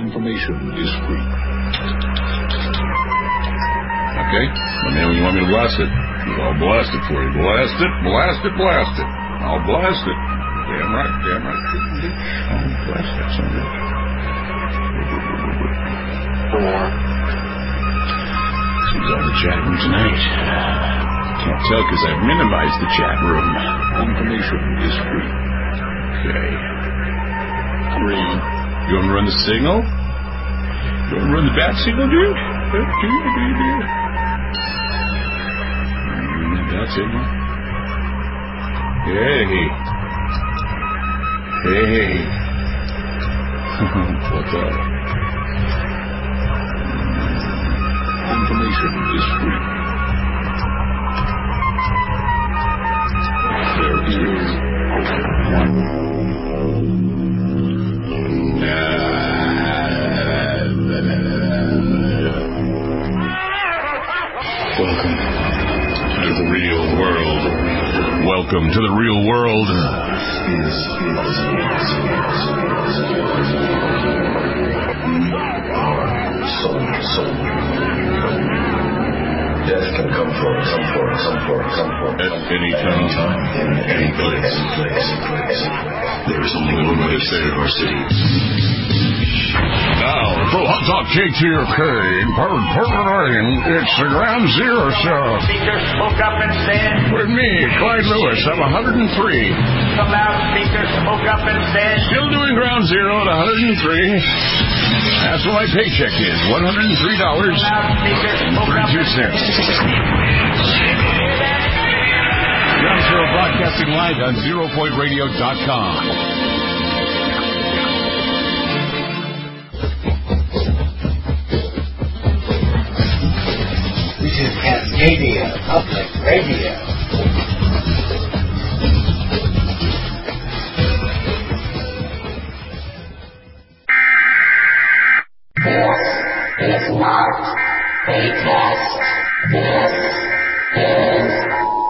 Information is free. Okay? Let me know when you want me to blast it. I'll blast it for you. Blast it, blast it, blast it. I'll blast it. Damn right, damn right. I'll blast that son of a bitch. Who's on the chat room tonight? Can't tell because I've minimized the chat room. Information is free. Okay. Free. You want to run the signal? You want to run the bat signal, dude? Bat signal? Hey. Hey. What's up? Information is free. There is one. Welcome to the real world. Welcome to the real world. Soul. Death can come for at any time, in any place. There is only one way to save our city. Now, for Hot Top KTRK, it's the Ground Zero Show. Speakers spoke up and said, with me, Clyde Lewis, I'm 103. Some loudspeakers spoke up and said, still doing Ground Zero at 103. That's what my paycheck is, $103.32. Ground Zero broadcasting live on ZeroPointRadio.com. Cascadia Public Radio. This is not a test. This is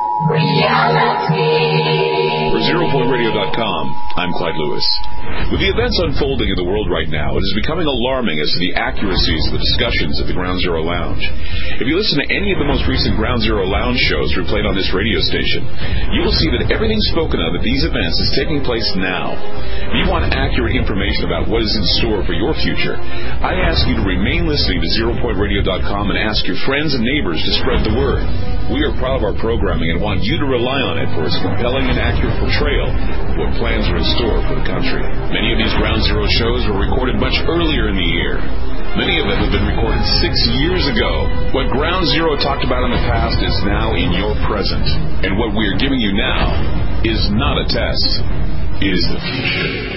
reality. For ZeroPointRadio.com, I'm Clyde Lewis. With the events unfolding in the world right now, it is becoming alarming as to the accuracies of the discussions at the Ground Zero Lounge. If you listen to any of the most recent Ground Zero Lounge shows replayed on this radio station, you will see that everything spoken of at these events is taking place now. If you want accurate information about what is in store for your future, I ask you to remain listening to ZeroPointRadio.com and ask your friends and neighbors to spread the word. We are proud of our programming and want you to rely on it for its compelling and accurate portrayal of what plans are in store for the country. Many of these Ground Zero shows were recorded much earlier in the year. Many of them have been recorded 6 years ago. What Ground Zero talked about in the past is now in your present. And what we are giving you now is not a test. It is the future.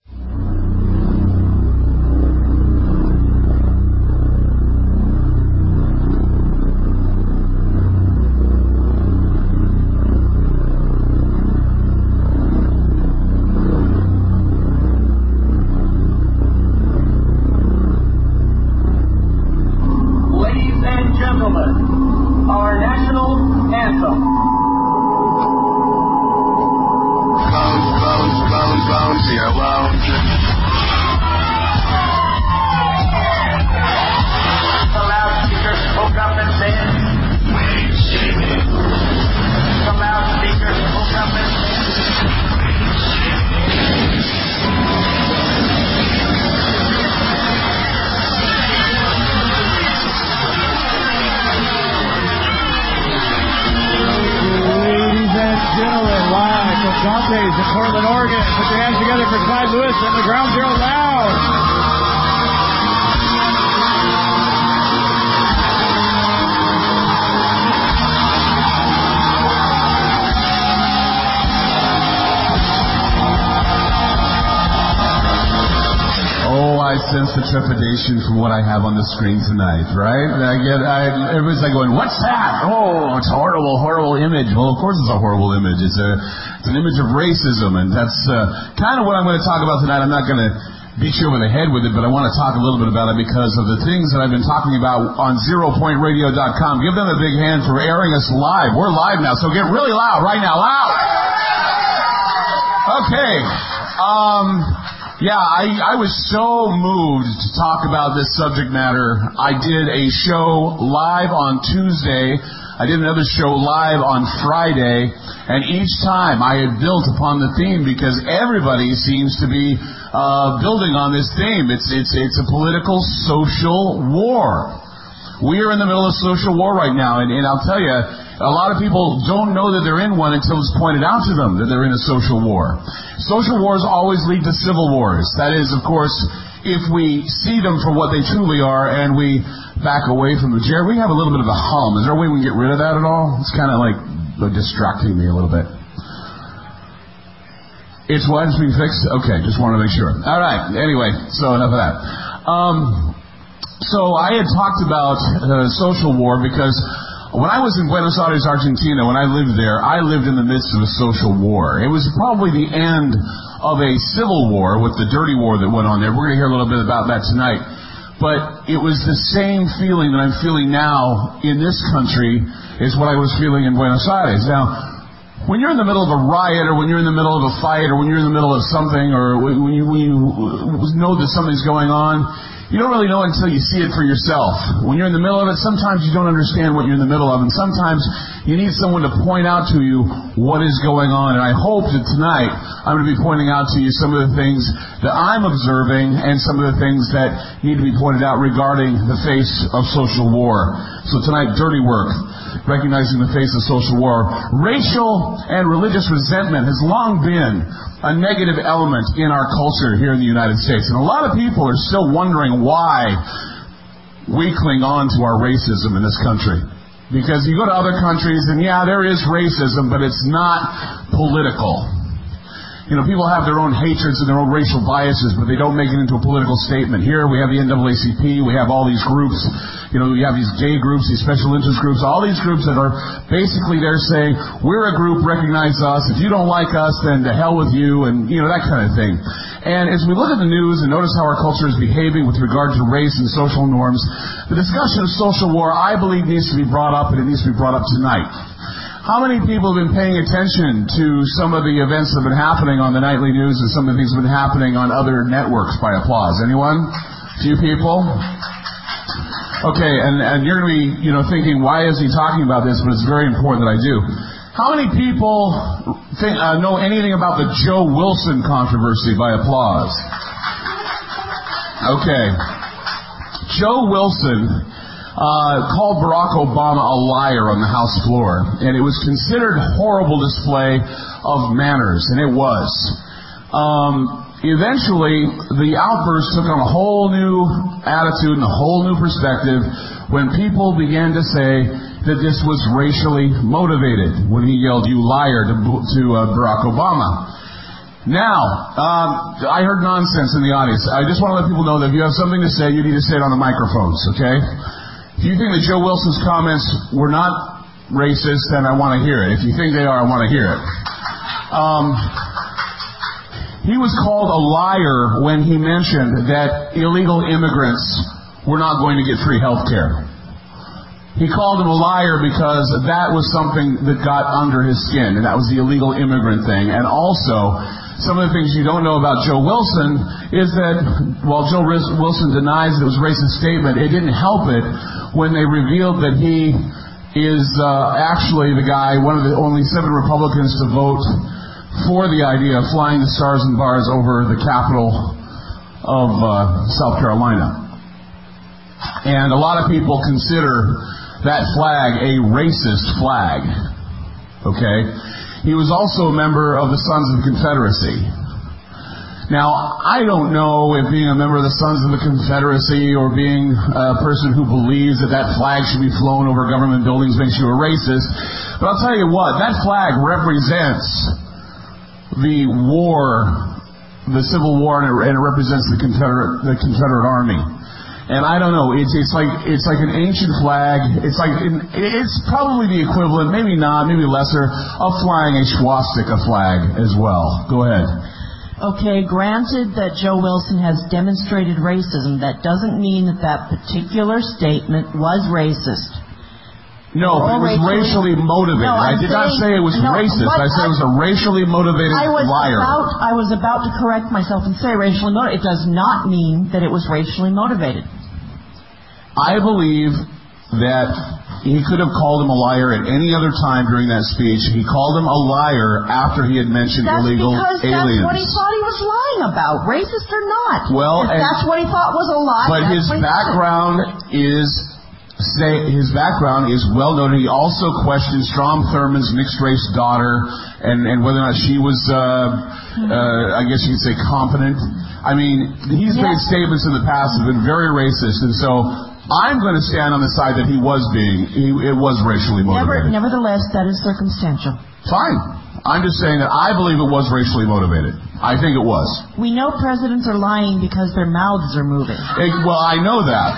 The trepidation from what I have on the screen tonight, right? Everybody's like going, "What's that? Oh, it's a horrible image." Well, of course it's a horrible image. It's an image of racism, and that's kind of what I'm going to talk about tonight. I'm not going to beat you over the head with it, but I want to talk a little bit about it because of the things that I've been talking about on ZeroPointRadio.com. Give them a big hand for airing us live. We're live now, so get really loud right now. Loud! Okay. Yeah, I was so moved to talk about this subject matter. I did a show live on Tuesday. I did another show live on Friday. And each time I had built upon the theme because everybody seems to be building on this theme. It's a political, social war. We are in the middle of social war right now. And I'll tell you, a lot of people don't know that they're in one until it's pointed out to them that they're in a social war. Social wars always lead to civil wars. That is, of course, if we see them for what they truly are and we back away from them. Jared, we have a little bit of a hum. Is there a way we can get rid of that at all? It's kind of like distracting me a little bit. It's what? It's being fixed? Okay, just wanted to make sure. All right. Anyway, so enough of that. So I had talked about social war because when I was in Buenos Aires, Argentina, when I lived there, I lived in the midst of a social war. It was probably the end of a civil war with the dirty war that went on there. We're going to hear a little bit about that tonight. But it was the same feeling that I'm feeling now in this country is what I was feeling in Buenos Aires. Now, when you're in the middle of a riot or when you're in the middle of a fight or when you're in the middle of something or when you know that something's going on, you don't really know until you see it for yourself. When you're in the middle of it, sometimes you don't understand what you're in the middle of, and sometimes you need someone to point out to you what is going on. And I hope that tonight I'm going to be pointing out to you some of the things that I'm observing and some of the things that need to be pointed out regarding the face of social war. So tonight, dirty work, recognizing the face of social war. Racial and religious resentment has long been a negative element in our culture here in the United States. And a lot of people are still wondering why we cling on to our racism in this country. Because you go to other countries and yeah, there is racism, but it's not political. You know, people have their own hatreds and their own racial biases, but they don't make it into a political statement. Here we have the NAACP, we have all these groups, you know, we have these gay groups, these special interest groups, all these groups that are basically there saying, we're a group, recognize us, if you don't like us, then to hell with you, and, you know, that kind of thing. And as we look at the news and notice how our culture is behaving with regard to race and social norms, the discussion of social war, I believe, needs to be brought up, and it needs to be brought up tonight. How many people have been paying attention to some of the events that have been happening on the nightly news and some of the things that have been happening on other networks by applause? Anyone? A few people? Okay, and you're going to be, you know, thinking, why is he talking about this? But it's very important that I do. How many people know anything about the Joe Wilson controversy by applause? Okay. Joe Wilson called Barack Obama a liar on the House floor, and it was considered horrible display of manners, and it was. Eventually, the outburst took on a whole new attitude and a whole new perspective when people began to say that this was racially motivated when he yelled, "You liar," to Barack Obama. Now, I heard nonsense in the audience. I just want to let people know that if you have something to say, you need to say it on the microphones, okay? If you think that Joe Wilson's comments were not racist, then I want to hear it. If you think they are, I want to hear it. He was called a liar when he mentioned that illegal immigrants were not going to get free health care. He called him a liar because that was something that got under his skin, and that was the illegal immigrant thing. And also, some of the things you don't know about Joe Wilson is that while Joe Wilson denies that it was a racist statement, it didn't help it when they revealed that he is actually the guy, one of the only 7 Republicans to vote for the idea of flying the stars and bars over the capital of South Carolina. And a lot of people consider that flag a racist flag. Okay? He was also a member of the Sons of the Confederacy. Now, I don't know if being a member of the Sons of the Confederacy or being a person who believes that that flag should be flown over government buildings makes you a racist, but I'll tell you what, that flag represents the war, the Civil War, and it represents the Confederate Army. And I don't know, it's like an ancient flag. It's probably the equivalent, maybe not, maybe lesser, of flying a swastika flag as well. Go ahead. Okay, granted that Joe Wilson has demonstrated racism, that doesn't mean that that particular statement was racist. No, it was racially motivated. No, I did not say it was racist. I said it was a racially motivated liar. I was about to correct myself and say racially motivated. It does not mean that it was racially motivated. I believe that he could have called him a liar at any other time during that speech. He called him a liar after he had mentioned illegal aliens. That's what he thought he was lying about, racist or not. Well, that's what he thought was a lie. But his background is well known. He also questioned Strom Thurmond's mixed race daughter and whether or not she was, I guess you could say, competent. I mean, he's made statements in the past that have been very racist, and so I'm going to stand on the side that it was racially motivated. Nevertheless, that is circumstantial. Fine. I'm just saying that I believe it was racially motivated. I think it was. We know presidents are lying because their mouths are moving. Well, I know that.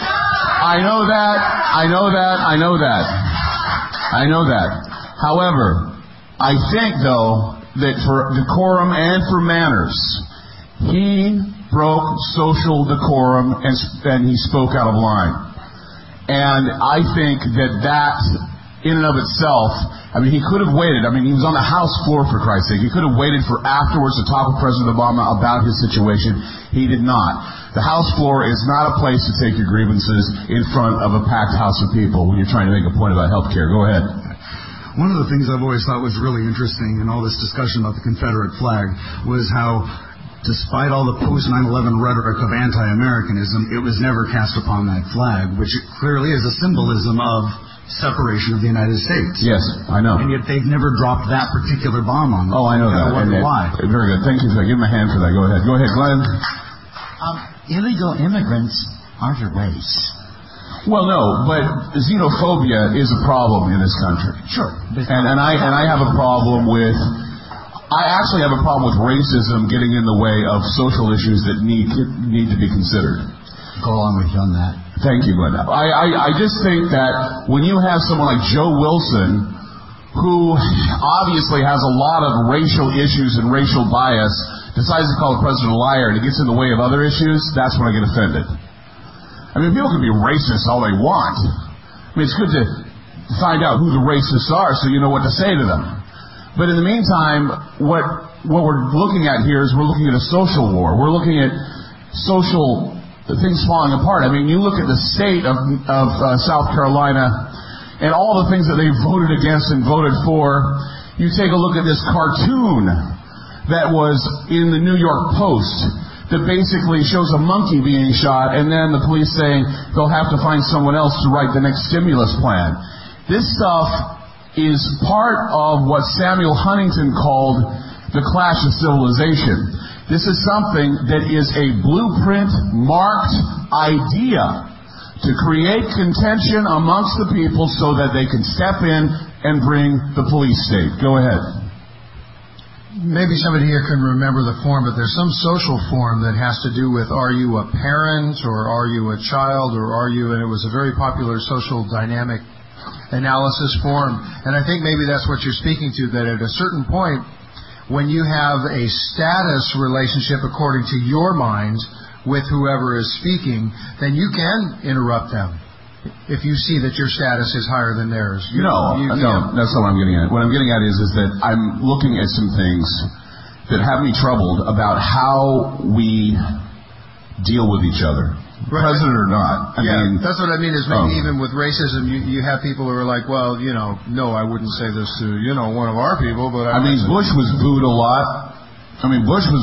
However, I think, though, that for decorum and for manners, he broke social decorum and he spoke out of line. And I think that in and of itself, I mean, he could have waited. I mean, he was on the House floor, for Christ's sake. He could have waited for afterwards to talk with President Obama about his situation. He did not. The House floor is not a place to take your grievances in front of a packed house of people when you're trying to make a point about health care. Go ahead. One of the things I've always thought was really interesting in all this discussion about the Confederate flag was how, despite all the post-9/11 rhetoric of anti-Americanism, it was never cast upon that flag, which clearly is a symbolism of separation of the United States. Yes, I know. And yet they've never dropped that particular bomb on them. Oh, I know that. I wonder why. Very good. Thank you for that. Give him a hand for that. Go ahead. Go ahead, Glenn. Illegal immigrants aren't a race. Well, no, but xenophobia is a problem in this country. Sure. And I have a problem with... I actually have a problem with racism getting in the way of social issues that need to be considered. Go along with you on that. Thank you, Glenda. I just think that when you have someone like Joe Wilson, who obviously has a lot of racial issues and racial bias, decides to call the president a liar and it gets in the way of other issues, that's when I get offended. I mean, people can be racist all they want. I mean, it's good to find out who the racists are so you know what to say to them. But in the meantime, what we're looking at here is we're looking at a social war. We're looking at social things falling apart. I mean, you look at the state of South Carolina and all the things that they voted against and voted for. You take a look at this cartoon that was in the New York Post that basically shows a monkey being shot and then the police saying they'll have to find someone else to write the next stimulus plan. This stuff is part of what Samuel Huntington called the clash of civilization. This is something that is a blueprint marked idea to create contention amongst the people so that they can step in and bring the police state. Go ahead. Maybe somebody here can remember the form, but there's some social form that has to do with are you a parent or are you a child or are you, and it was a very popular social dynamic analysis form. And I think maybe that's what you're speaking to, that at a certain point, when you have a status relationship according to your mind with whoever is speaking, then you can interrupt them if you see that your status is higher than theirs. No, that's not what I'm getting at. What I'm getting at is that I'm looking at some things that have me troubled about how we deal with each other. Right. President or not. I mean, that's what I mean is maybe even with racism, you have people who are like, well, no, I wouldn't say this to, one of our people, but I mean, Bush was booed a lot. And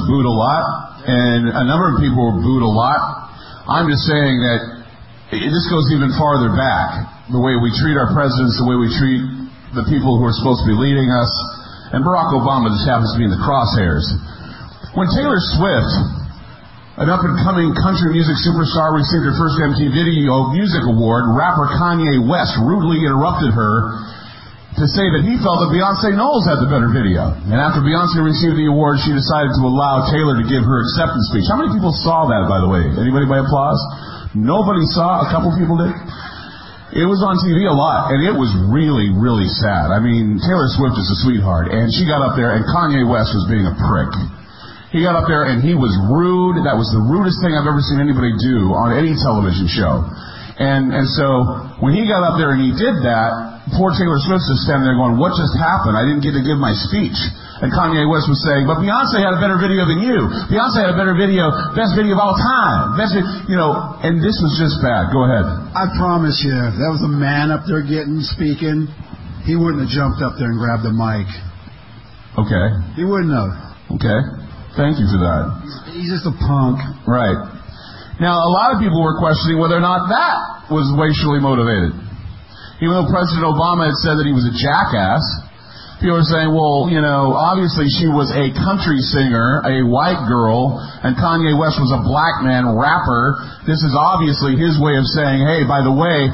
a number of people were booed a lot. I'm just saying that this goes even farther back. The way we treat our presidents, the way we treat the people who are supposed to be leading us. And Barack Obama just happens to be in the crosshairs. When Taylor Swift, an up-and-coming country music superstar, received her first MTV Video Music Award, rapper Kanye West rudely interrupted her to say that he felt that Beyonce Knowles had the better video. And after Beyonce received the award, she decided to allow Taylor to give her acceptance speech. How many people saw that, by the way? Anybody by applause? Nobody saw. A couple people did. It was on TV a lot, and it was really, really sad. I mean, Taylor Swift is a sweetheart, and she got up there, and Kanye West was being a prick. He got up there and he was rude. That was the rudest thing I've ever seen anybody do on any television show. And so when he got up there and he did that, poor Taylor Swift is standing there going, what just happened? I didn't get to give my speech. And Kanye West was saying, but Beyonce had a better video than you. Beyonce had a better video, best video of all time. And this was just bad. Go ahead. I promise you, if that was a man up there speaking, he wouldn't have jumped up there and grabbed the mic. Okay. He wouldn't have. Okay. Thank you for that. He's just a punk. Right. Now, a lot of people were questioning whether or not that was racially motivated. Even though President Obama had said that he was a jackass, people were saying, well, obviously she was a country singer, a white girl, and Kanye West was a black man rapper. This is obviously his way of saying, hey, by the way,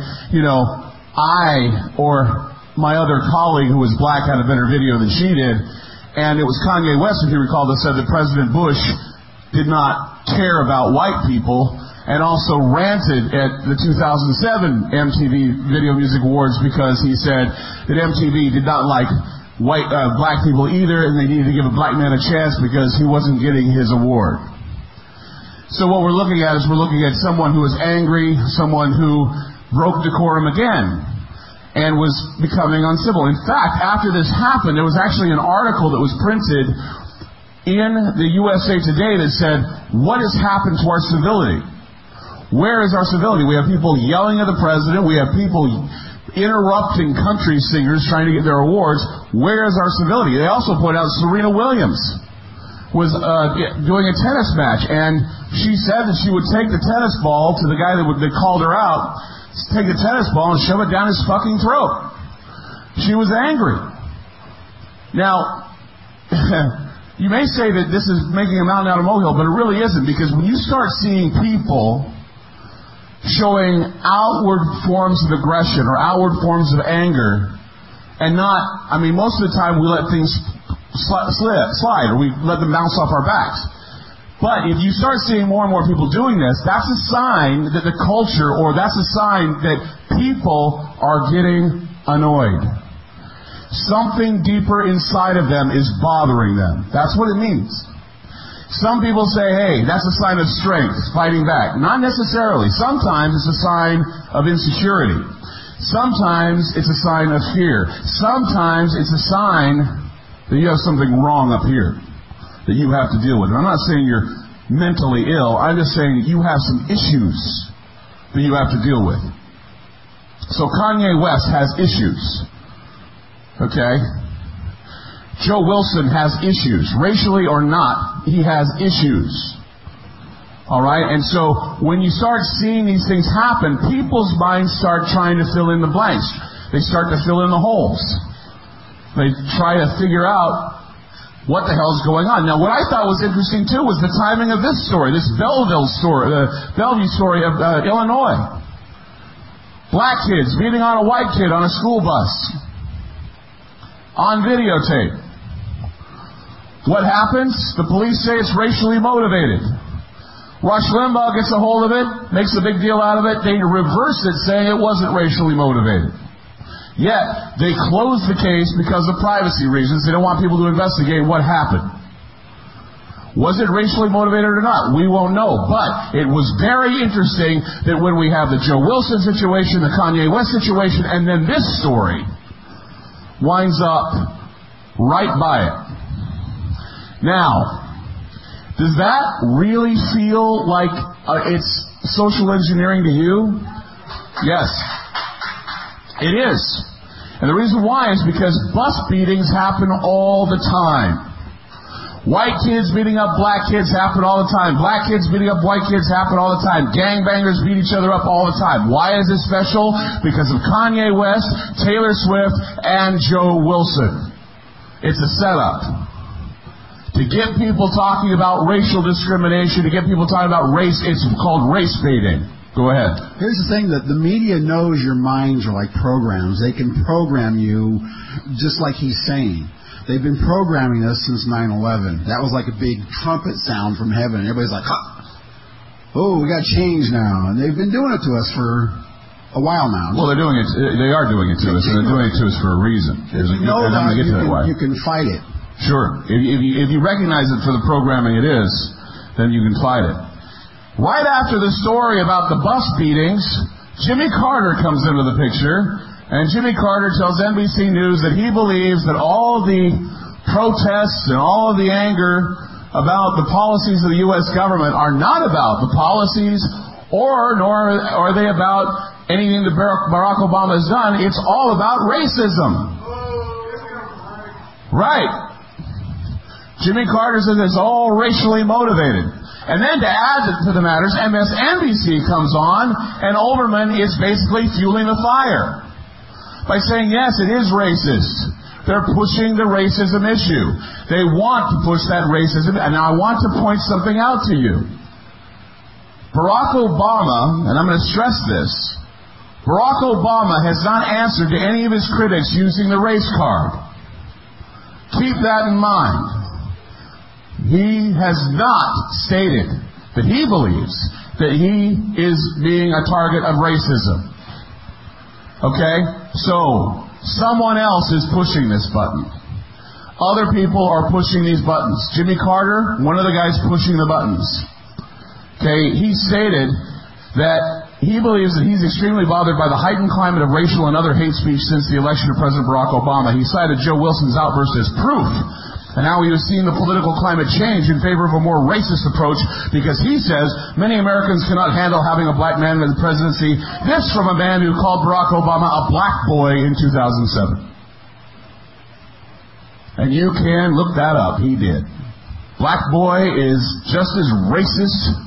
I or my other colleague who was black had a better video than she did. And it was Kanye West, if you recall, that said that President Bush did not care about white people, and also ranted at the 2007 MTV Video Music Awards because he said that MTV did not like black people either, and they needed to give a black man a chance because he wasn't getting his award. So what we're looking at is someone who is angry, someone who broke decorum again and was becoming uncivil. In fact, after this happened, there was actually an article that was printed in the USA Today that said, what has happened to our civility? Where is our civility? We have people yelling at the president. We have people interrupting country singers trying to get their awards. Where is our civility? They also point out Serena Williams was doing a tennis match, and she said that she would take the tennis ball to the guy that called her out, take the tennis ball and shove it down his fucking throat. She was angry. Now, you may say that this is making a mountain out of a molehill, but it really isn't, because when you start seeing people showing outward forms of aggression or outward forms of anger, and most of the time we let things slide, or we let them bounce off our backs. But if you start seeing more and more people doing this, that's a sign that the culture, or that's a sign that people are getting annoyed. Something deeper inside of them is bothering them. That's what it means. Some people say, hey, that's a sign of strength, fighting back. Not necessarily. Sometimes it's a sign of insecurity. Sometimes it's a sign of fear. Sometimes it's a sign that you have something wrong up here that you have to deal with. And I'm not saying you're mentally ill. I'm just saying that you have some issues that you have to deal with. So Kanye West has issues. Okay? Joe Wilson has issues. Racially or not, he has issues. Alright? And so when you start seeing these things happen, people's minds start trying to fill in the blanks. They start to fill in the holes. They try to figure out what the hell is going on. Now, what I thought was interesting, too, was the timing of this story, this Bellevue story of Illinois. Black kids beating on a white kid on a school bus. On videotape. What happens? The police say it's racially motivated. Rush Limbaugh gets a hold of it, makes a big deal out of it. They reverse it, saying it wasn't racially motivated. Yet, they closed the case because of privacy reasons. They don't want people to investigate what happened. Was it racially motivated or not? We won't know. But it was very interesting that when we have the Joe Wilson situation, the Kanye West situation, and then this story winds up right by it. Now, does that really feel like it's social engineering to you? Yes. It is. And the reason why is because bus beatings happen all the time. White kids beating up black kids happen all the time. Black kids beating up white kids happen all the time. Gangbangers beat each other up all the time. Why is it special? Because of Kanye West, Taylor Swift, and Joe Wilson. It's a setup. To get people talking about racial discrimination, to get people talking about race, it's called race baiting. Go ahead. Here's the thing, that the media knows your minds are like programs. They can program you just like he's saying. They've been programming us since 9/11. That was like a big trumpet sound from heaven. Everybody's like, oh, we got change now. And they've been doing it to us for a while now. Well, they are doing it to us, and they're doing it to us for a reason. You can fight it. Sure. If you recognize it for the programming it is, then you can fight it. Right after the story about the bus beatings, Jimmy Carter comes into the picture, and Jimmy Carter tells NBC News that he believes that all the protests and all of the anger about the policies of the U.S. government are not about the policies nor are they about anything that Barack Obama has done. It's all about racism. Right. Jimmy Carter says it's all racially motivated. And then to add to the matters, MSNBC comes on, and Olbermann is basically fueling the fire by saying, yes, it is racist. They're pushing the racism issue. They want to push that racism. And now I want to point something out to you. Barack Obama, and I'm going to stress this, Barack Obama has not answered to any of his critics using the race card. Keep that in mind. He has not stated that he believes that he is being a target of racism. Okay? So, someone else is pushing this button. Other people are pushing these buttons. Jimmy Carter, one of the guys pushing the buttons. Okay, he stated that he believes that he's extremely bothered by the heightened climate of racial and other hate speech since the election of President Barack Obama. He cited Joe Wilson's outburst as proof, and how he was seeing the political climate change in favor of a more racist approach, because he says many Americans cannot handle having a black man in the presidency. This from a man who called Barack Obama a black boy in 2007. And you can look that up. He did. Black boy is just as racist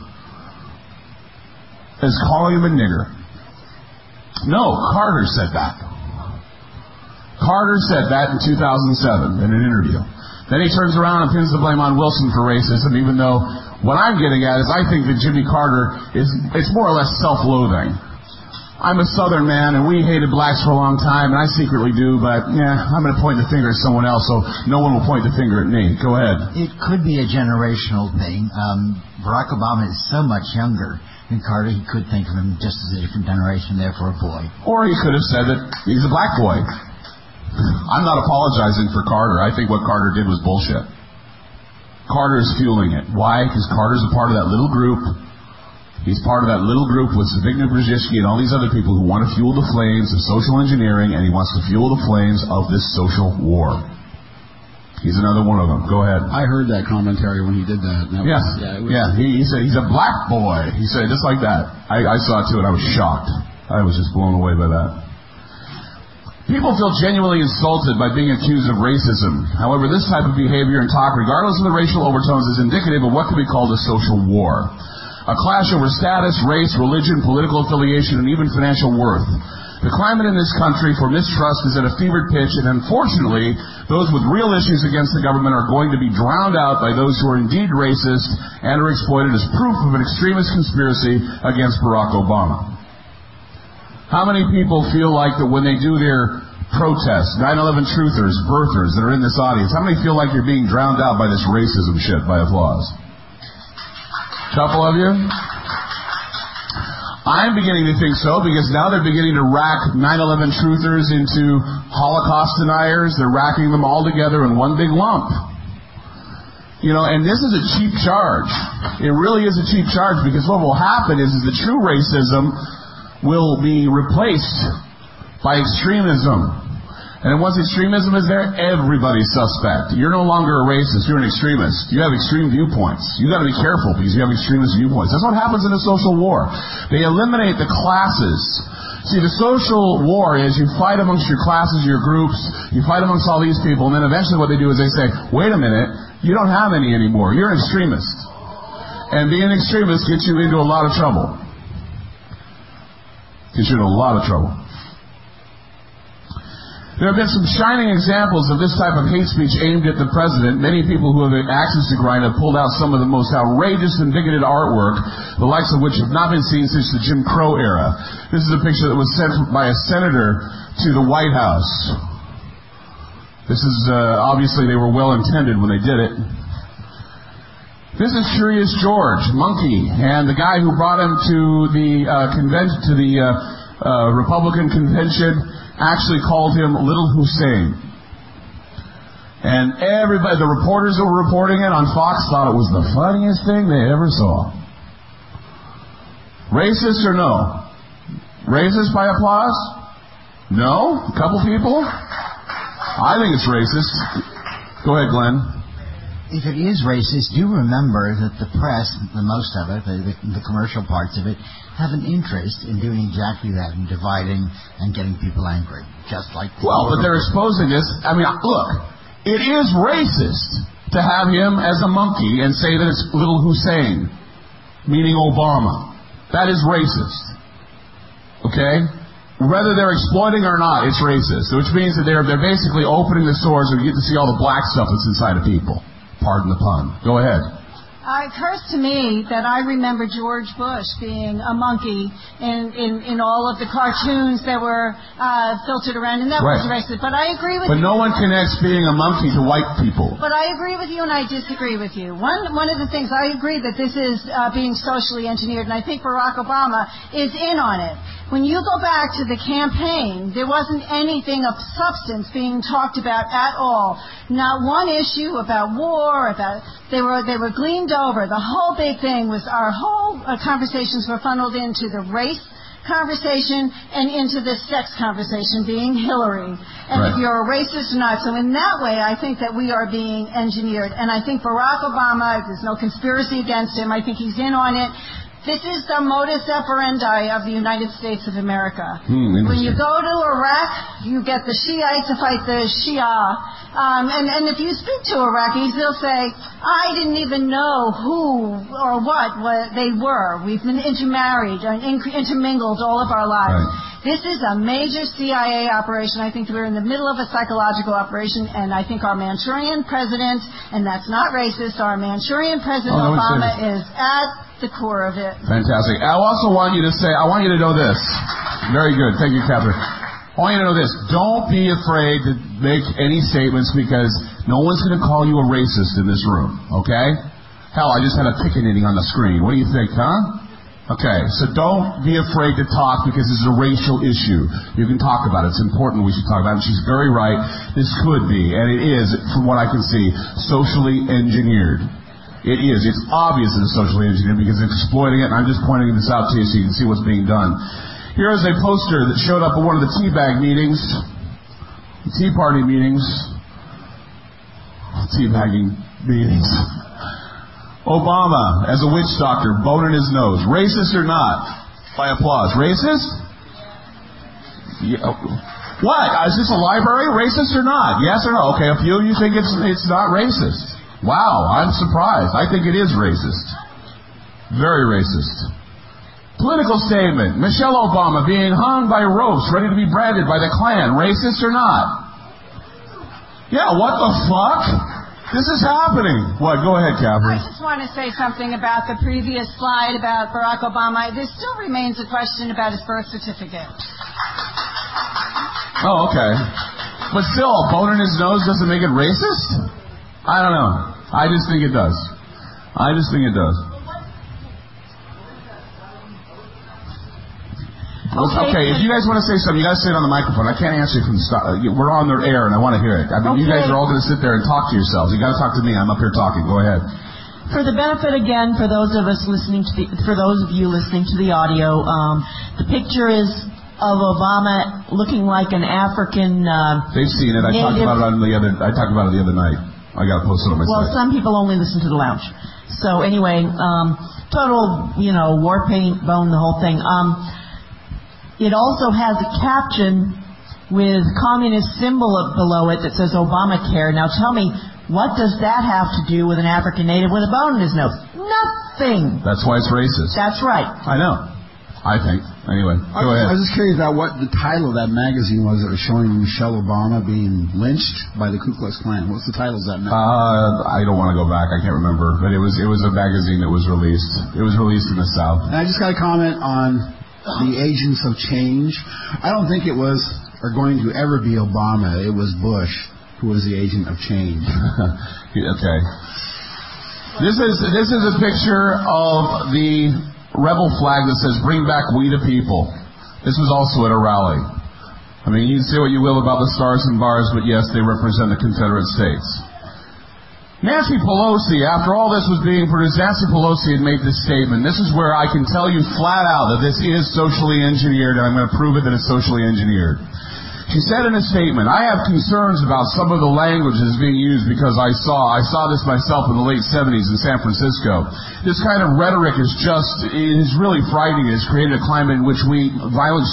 as calling him a nigger. No, Carter said that. Carter said that in 2007 in an interview. Then he turns around and pins the blame on Wilson for racism, even though what I'm getting at is I think that Jimmy Carter it's more or less self-loathing. I'm a Southern man, and we hated blacks for a long time, and I secretly do, but yeah, I'm going to point the finger at someone else, so no one will point the finger at me. Go ahead. It could be a generational thing. Barack Obama is so much younger than Carter, he could think of him just as a different generation, therefore a boy. Or he could have said that he's a black boy. I'm not apologizing for Carter. I think what Carter did was bullshit. Carter is fueling it. Why? Because Carter's a part of that little group. He's part of that little group with Zbigniew Brzezinski and all these other people who want to fuel the flames of social engineering, and he wants to fuel the flames of this social war. He's another one of them. Go ahead. I heard that commentary when he did that. He said he's a black boy. He said it just like that. I saw it too, and I was shocked. I was just blown away by that. People feel genuinely insulted by being accused of racism. However, this type of behavior and talk, regardless of the racial overtones, is indicative of what can be called a social war. A clash over status, race, religion, political affiliation, and even financial worth. The climate in this country for mistrust is at a fevered pitch, and unfortunately, those with real issues against the government are going to be drowned out by those who are indeed racist and are exploited as proof of an extremist conspiracy against Barack Obama. How many people feel like that when they do their protests, 9/11 truthers, birthers that are in this audience, how many feel like you're being drowned out by this racism shit by applause? Couple of you? I'm beginning to think so, because now they're beginning to rack 9/11 truthers into Holocaust deniers. They're racking them all together in one big lump. You know, and this is a cheap charge. It really is a cheap charge, because what will happen is the true racism will be replaced by extremism. And once extremism is there, everybody's suspect. You're no longer a racist, you're an extremist. You have extreme viewpoints. You've got to be careful because you have extremist viewpoints. That's what happens in a social war. They eliminate the classes. See, the social war is you fight amongst your classes, your groups, you fight amongst all these people, and then eventually what they do is they say, wait a minute, you don't have any anymore. You're an extremist. And being an extremist gets you into a lot of trouble. Gets you into a lot of trouble. There have been some shining examples of this type of hate speech aimed at the president. Many people who have access to Grindr have pulled out some of the most outrageous and bigoted artwork, the likes of which have not been seen since the Jim Crow era. This is a picture that was sent by a senator to the White House. This is, obviously they were well intended when they did it. This is Curious George, Monkey, and the guy who brought him to the Republican convention actually called him Little Hussein. And everybody, the reporters that were reporting it on Fox thought it was the funniest thing they ever saw. Racist or no? Racist by applause? No? A couple people? I think it's racist. Go ahead, Glenn. If it is racist, do remember that the press, the most of it, the commercial parts of it, have an interest in doing exactly that, in dividing and getting people angry. Just like... Well, but they're exposing this. I mean, look, it is racist to have him as a monkey and say that it's little Hussein, meaning Obama. That is racist. Okay? Whether they're exploiting or not, it's racist. Which means that they're basically opening the sores and you get to see all the black stuff that's inside of people. Pardon the pun. Go ahead. It occurs to me that I remember George Bush being a monkey in all of the cartoons that were filtered around, and that was racist. But I agree with you. But no one connects being a monkey to white people. But I agree with you, and I disagree with you. One of the things, I agree that this is being socially engineered, and I think Barack Obama is in on it. When you go back to the campaign, there wasn't anything of substance being talked about at all. Not one issue about war, they were gleamed over. The whole big thing was our whole conversations were funneled into the race conversation and into the sex conversation, being Hillary. And if you're a racist or not. So in that way, I think that we are being engineered. And I think Barack Obama, there's no conspiracy against him. I think he's in on it. This is the modus operandi of the United States of America. When you go to Iraq, you get the Shiites to fight the Shia. And if you speak to Iraqis, they'll say, I didn't even know who or what they were. We've been intermarried and intermingled all of our lives. This is a major CIA operation. I think we're in the middle of a psychological operation, and I think our Manchurian president, and that's not racist, our Manchurian president Obama is at the core of it. Fantastic. I also want you to know this. Very good. Thank you, Catherine. I want you to know this. Don't be afraid to make any statements because no one's going to call you a racist in this room, okay? Hell, I just had a picketing on the screen. What do you think, huh? Okay, so don't be afraid to talk because it's a racial issue. You can talk about it. It's important we should talk about it. She's very right. This could be, and it is, from what I can see, socially engineered. It is. It's obvious it's socially engineered because it's exploiting it, and I'm just pointing this out to you so you can see what's being done. Here is a poster that showed up at one of the teabag meetings, the Tea Party meetings, teabagging meetings. Obama as a witch doctor, bone in his nose. Racist or not? By applause. Racist? Yeah. What? Is this a library? Racist or not? Yes or no? Okay, a few of you think it's not racist. Wow, I'm surprised. I think it is racist. Very racist. Political statement. Michelle Obama being hung by ropes, ready to be branded by the Klan. Racist or not? Yeah, what the fuck? This is happening. What? Go ahead, Catherine. I just want to say something about the previous slide about Barack Obama. There still remains a question about his birth certificate. Oh, okay. But still, a bone in his nose doesn't make it racist? I don't know. I just think it does. Okay, if you guys want to say something, you got to say it on the microphone. I can't answer you from the start. We're on the air, and I want to hear it. I mean, you guys are all going to sit there and talk to yourselves. You got to talk to me. I'm up here talking. Go ahead. For the benefit, again, for those of you listening to the audio, the picture is of Obama looking like an African. They've seen it. I talked about it the other night. I got to post it on my site. Well, some people only listen to the lounge. So anyway, total, war paint, bone, the whole thing. It also has a caption with communist symbol below it that says Obamacare. Now tell me, what does that have to do with an African native with a bone in his nose? Nothing. That's why it's racist. That's right. I know. I think. Anyway, go ahead. I was just curious about what the title of that magazine was that was showing Michelle Obama being lynched by the Ku Klux Klan. What's the title of that magazine? I don't want to go back. I can't remember. But it was a magazine that was released. It was released in the South. And I just got a comment on the agents of change. I don't think it was or going to ever be Obama. It was Bush who was the agent of change. Okay. This is a picture of the rebel flag that says, "Bring back we the people." This was also at a rally. I mean, you can say what you will about the stars and bars, but yes, they represent the Confederate States. Nancy Pelosi, after all this was being produced, Nancy Pelosi had made this statement. This is where I can tell you flat out that this is socially engineered, and I'm going to prove it that it's socially engineered. She said in a statement, I have concerns about some of the language that's being used because I saw this myself in the late 70s in San Francisco. This kind of rhetoric is really frightening. It's created a climate in which violence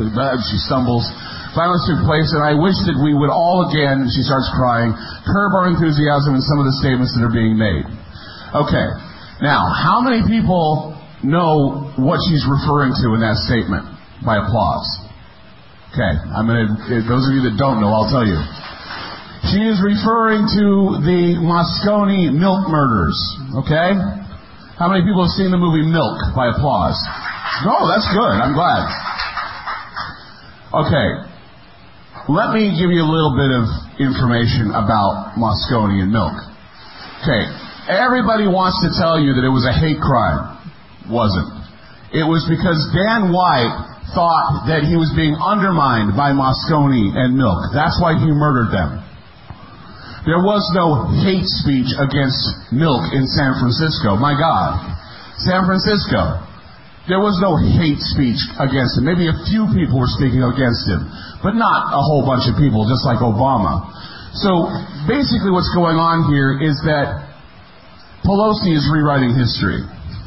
took place, and I wish that we would all again, and she starts crying, curb our enthusiasm in some of the statements that are being made. Okay. Now, how many people know what she's referring to in that statement? By applause. Okay, those of you that don't know, I'll tell you. She is referring to the Moscone milk murders, okay? How many people have seen the movie Milk by applause? No, that's good, I'm glad. Okay, let me give you a little bit of information about Moscone and milk. Okay, everybody wants to tell you that it was a hate crime. Wasn't. It was because Dan White thought that he was being undermined by Moscone and Milk. That's why he murdered them. There was no hate speech against Milk in San Francisco. My God. San Francisco. There was no hate speech against him. Maybe a few people were speaking against him, but not a whole bunch of people, just like Obama. So basically what's going on here is that Pelosi is rewriting history.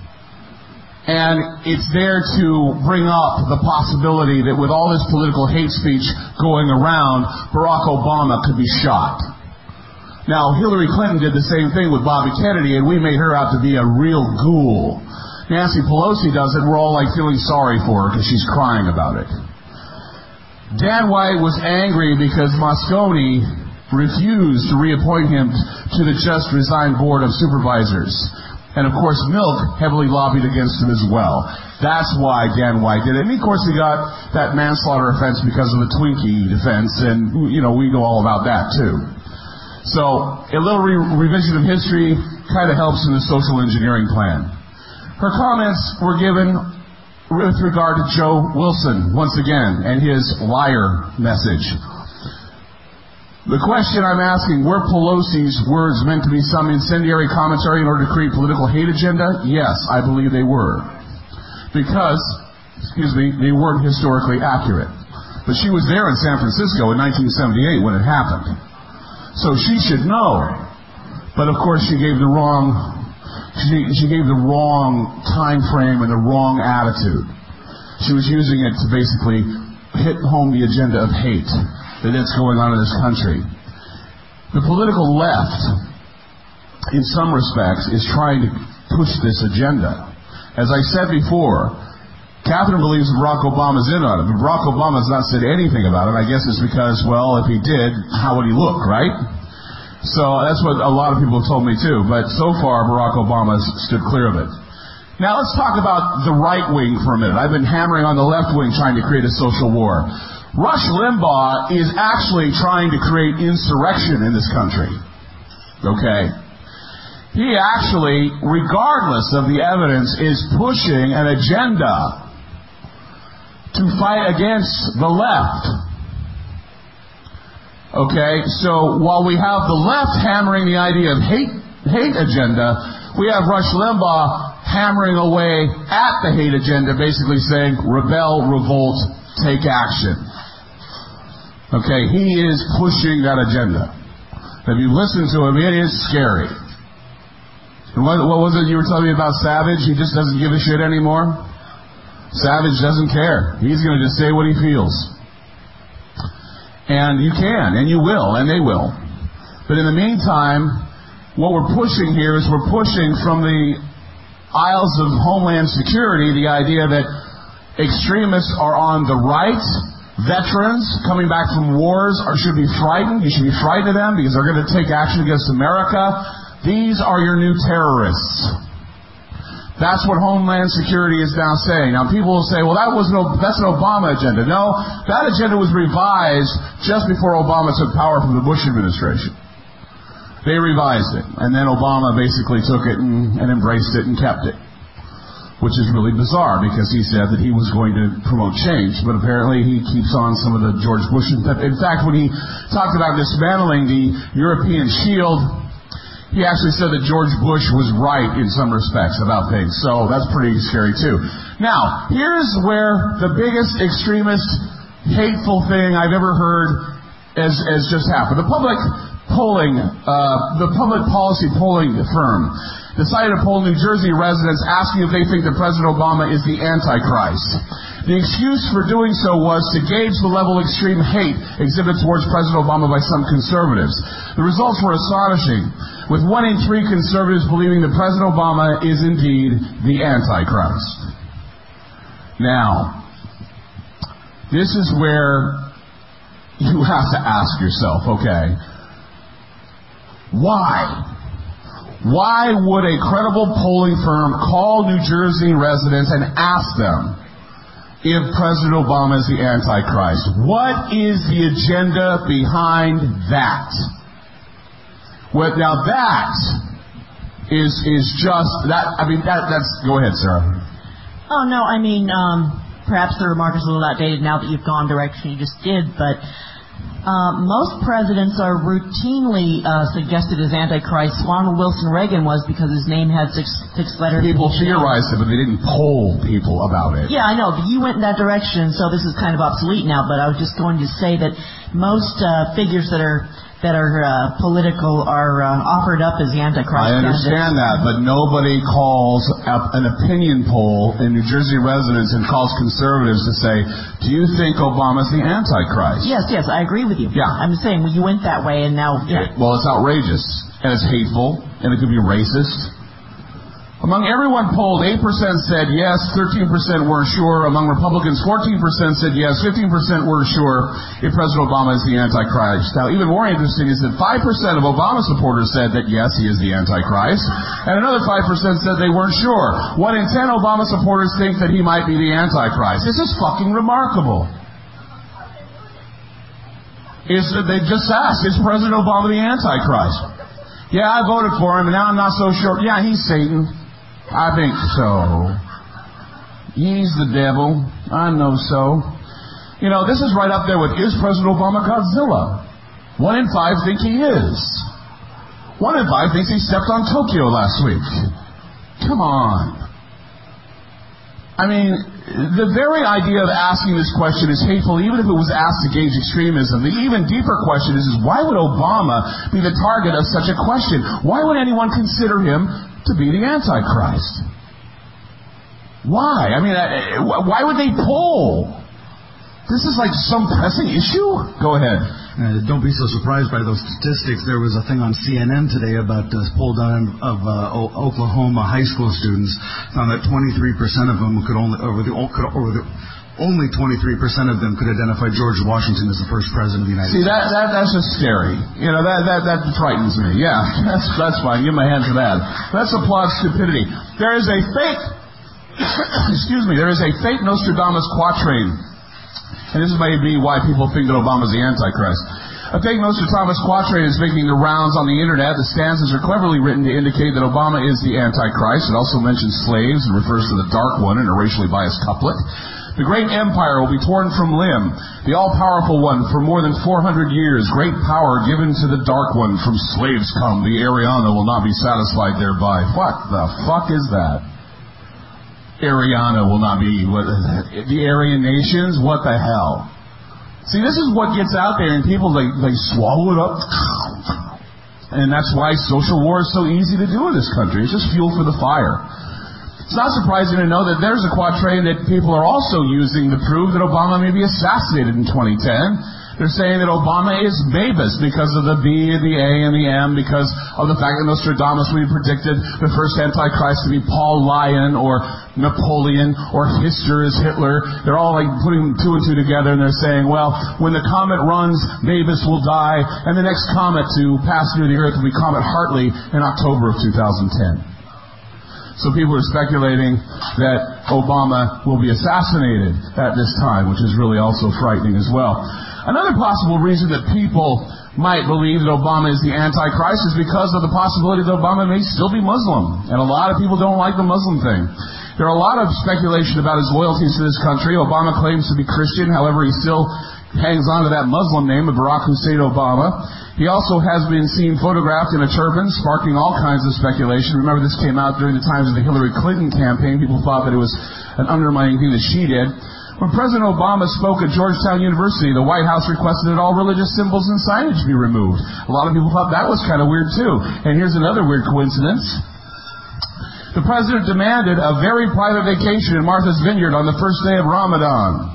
And it's there to bring up the possibility that with all this political hate speech going around, Barack Obama could be shot. Now, Hillary Clinton did the same thing with Bobby Kennedy, and we made her out to be a real ghoul. Nancy Pelosi does it, we're all like feeling sorry for her because she's crying about it. Dan White was angry because Moscone refused to reappoint him to the just resigned Board of Supervisors. And of course, Milk heavily lobbied against him as well. That's why Dan White did it. And of course, he got that manslaughter offense because of the Twinkie defense, and, we know all about that too. So, a little revision of history kind of helps in the social engineering plan. Her comments were given with regard to Joe Wilson, once again, and his liar message. The question I'm asking, were Pelosi's words meant to be some incendiary commentary in order to create political hate agenda? Yes, I believe they were. Because, they weren't historically accurate. But she was there in San Francisco in 1978 when it happened. So she should know. But of course she gave the wrong time frame and the wrong attitude. She was using it to basically hit home the agenda of hate that's going on in this country. The political left, in some respects, is trying to push this agenda. As I said before, Catherine believes Barack Obama's in on it, but Barack Obama's not said anything about it. I guess it's because, well, if he did, how would he look, right? So that's what a lot of people have told me too, but so far Barack Obama has stood clear of it. Now let's talk about the right wing for a minute. I've been hammering on the left wing trying to create a social war. Rush Limbaugh is actually trying to create insurrection in this country. Okay? He actually, regardless of the evidence, is pushing an agenda to fight against the left. Okay? So while we have the left hammering the idea of hate agenda, we have Rush Limbaugh hammering away at the hate agenda, basically saying, rebel, revolt, take action. Okay, he is pushing that agenda. If you listen to him, it is scary. And what was it you were telling me about Savage? He just doesn't give a shit anymore? Savage doesn't care. He's going to just say what he feels. And you can, and you will, and they will. But in the meantime, what we're pushing here is we're pushing from the aisles of Homeland Security the idea that extremists are on the right. Veterans coming back from wars should be frightened. You should be frightened of them because they're going to take action against America. These are your new terrorists. That's what Homeland Security is now saying. Now people will say, well, that's an Obama agenda. No, that agenda was revised just before Obama took power from the Bush administration. They revised it. And then Obama basically took it and embraced it and kept it. Which is really bizarre because he said that he was going to promote change, but apparently he keeps on some of the George Bush. In fact, when he talked about dismantling the European shield, He actually said that George Bush was right in some respects about things. So that's pretty scary too. Now, here's where the biggest extremist, hateful thing I've ever heard has just happened. The public policy polling firm decided to poll New Jersey residents asking if they think that President Obama is the Antichrist. The excuse for doing so was to gauge the level of extreme hate exhibited towards President Obama by some conservatives. The results were astonishing, with 1 in 3 conservatives believing that President Obama is indeed the Antichrist. Now, this is where you have to ask yourself, okay, why? Why would a credible polling firm call New Jersey residents and ask them if President Obama is the Antichrist? What is the agenda behind that? Well, now that is just that. I mean, that's. Go ahead, Sarah. Oh no, I mean, perhaps the remark is a little outdated now that you've gone direction you just did, but. Most presidents are routinely suggested as Antichrist. Ronald Wilson Reagan was because his name had six letters. People theorized it, but they didn't poll people about it. Yeah, I know, but you went in that direction, so this is kind of obsolete now, but I was just going to say that most figures that are political are offered up as the Antichrist. I understand that, but nobody calls up an opinion poll in New Jersey residents and calls conservatives to say, do you think Obama's the Antichrist? Yes, I agree with you. Yeah. I'm saying you went that way and now... Yeah. Well, it's outrageous, and it's hateful, and it could be racist. Among everyone polled, 8% said yes, 13% weren't sure. Among Republicans, 14% said yes, 15% weren't sure if President Obama is the Antichrist. Now, even more interesting is that 5% of Obama supporters said that yes, he is the Antichrist, and another 5% said they weren't sure. 1 in 10 Obama supporters think that he might be the Antichrist. This is fucking remarkable. They just asked, is President Obama the Antichrist? Yeah, I voted for him, and now I'm not so sure. Yeah, he's Satan. I think so. He's the devil. I know so. You know, this is right up there with, is President Obama Godzilla? 1 in 5 think he is. 1 in 5 thinks he stepped on Tokyo last week. Come on. I mean, the very idea of asking this question is hateful, even if it was asked to gauge extremism. The even deeper question is why would Obama be the target of such a question? Why would anyone consider him to be the Antichrist? Why? I mean, why would they poll? This is like some pressing issue? Go ahead. Don't be so surprised by those statistics. There was a thing on CNN today about this poll done of Oklahoma high school students found that 23% of them only 23% of them could identify George Washington as the first president of the United States. See, that's just scary. You know, that frightens me. Yeah, that's fine. Give my hand for that. Let's applaud stupidity. There is a fake, there is a fake Nostradamus quatrain. And this may be why people think that Obama's the Antichrist. A fake Nostradamus quatrain is making the rounds on the internet. The stanzas are cleverly written to indicate that Obama is the Antichrist. It also mentions slaves and refers to the Dark One in a racially biased couplet. The great empire will be torn from limb. The all-powerful one for more than 400 years. Great power given to the Dark One. From slaves come. The Ariana will not be satisfied thereby. What the fuck is that? Ariana will not be... the Aryan nations? What the hell? See, this is what gets out there, and people, they swallow it up. And that's why social war is so easy to do in this country. It's just fuel for the fire. It's not surprising to know that there's a quatrain that people are also using to prove that Obama may be assassinated in 2010. They're saying that Obama is Babus because of the B and the A and the M, because of the fact that Nostradamus predicted the first Antichrist to be Paul Lyon or Napoleon or Hister is Hitler. They're all like putting 2 and 2 together, and they're saying, well, when the comet runs, Babus will die, and the next comet to pass near the Earth will be Comet Hartley in October of 2010. So people are speculating that Obama will be assassinated at this time, which is really also frightening as well. Another possible reason that people might believe that Obama is the Antichrist is because of the possibility that Obama may still be Muslim. And a lot of people don't like the Muslim thing. There are a lot of speculation about his loyalties to this country. Obama claims to be Christian, however, he still hangs on to that Muslim name of Barack Hussein Obama. He also has been seen photographed in a turban, sparking all kinds of speculation. Remember, this came out during the times of the Hillary Clinton campaign. People thought that it was an undermining thing that she did. When President Obama spoke at Georgetown University, the White House requested that all religious symbols and signage be removed. A lot of people thought that was kind of weird, too. And here's another weird coincidence. The president demanded a very private vacation in Martha's Vineyard on the first day of Ramadan.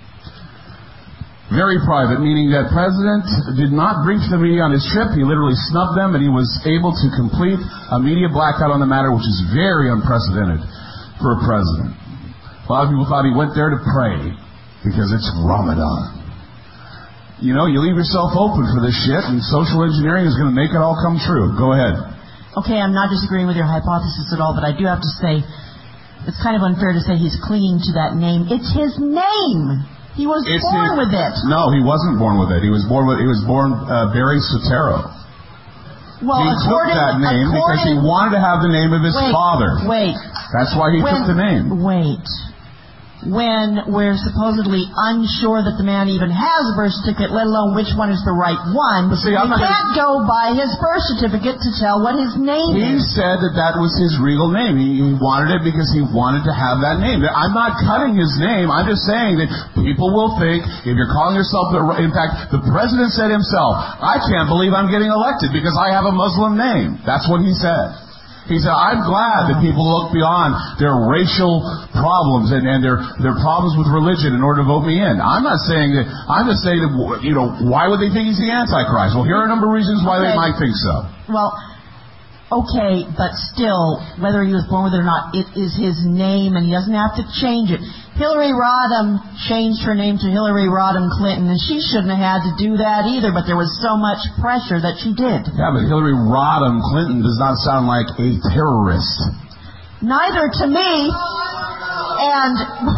Very private, meaning that President did not brief the media on his trip. He literally snubbed them, and he was able to complete a media blackout on the matter, which is very unprecedented for a president. A lot of people thought he went there to pray because it's Ramadan. You know, you leave yourself open for this shit, and social engineering is going to make it all come true. Go ahead. Okay, I'm not disagreeing with your hypothesis at all, but I do have to say it's kind of unfair to say he's clinging to that name. It's his name. He was born with it. No, he wasn't born with it. He was born Barry Soetoro. Well, he took that name because he wanted to have the name of his father. Wait. That's why he took the name. Wait. When we're supposedly unsure that the man even has a birth certificate, let alone which one is the right one, you can't go by his birth certificate to tell what his name is. He said that was his regal name. He wanted it because he wanted to have that name. I'm not cutting his name. I'm just saying that people will think, if you're calling yourself, in fact, the president said himself, I can't believe I'm getting elected because I have a Muslim name. That's what he said. He said, I'm glad that people look beyond their racial problems and their problems with religion in order to vote me in. I'm not saying that, I'm just saying that, you know, why would they think he's the Antichrist? Well, here are a number of reasons why they might think so. Well, okay, but still, whether he was born with it or not, it is his name and he doesn't have to change it. Hillary Rodham changed her name to Hillary Rodham Clinton, and she shouldn't have had to do that either, but there was so much pressure that she did. Yeah, but Hillary Rodham Clinton does not sound like a terrorist. Neither to me, and...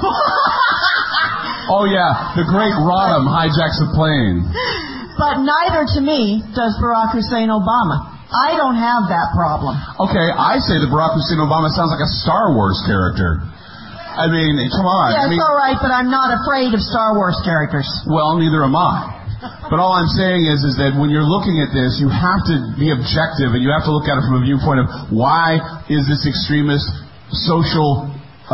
Oh yeah, the great Rodham hijacks a plane. But neither to me does Barack Hussein Obama. I don't have that problem. Okay, I say that Barack Hussein Obama sounds like a Star Wars character. I mean, come on. Yeah, it's all right, but I'm not afraid of Star Wars characters. Well, neither am I. But all I'm saying is that when you're looking at this, you have to be objective, and you have to look at it from a viewpoint of why is this extremist social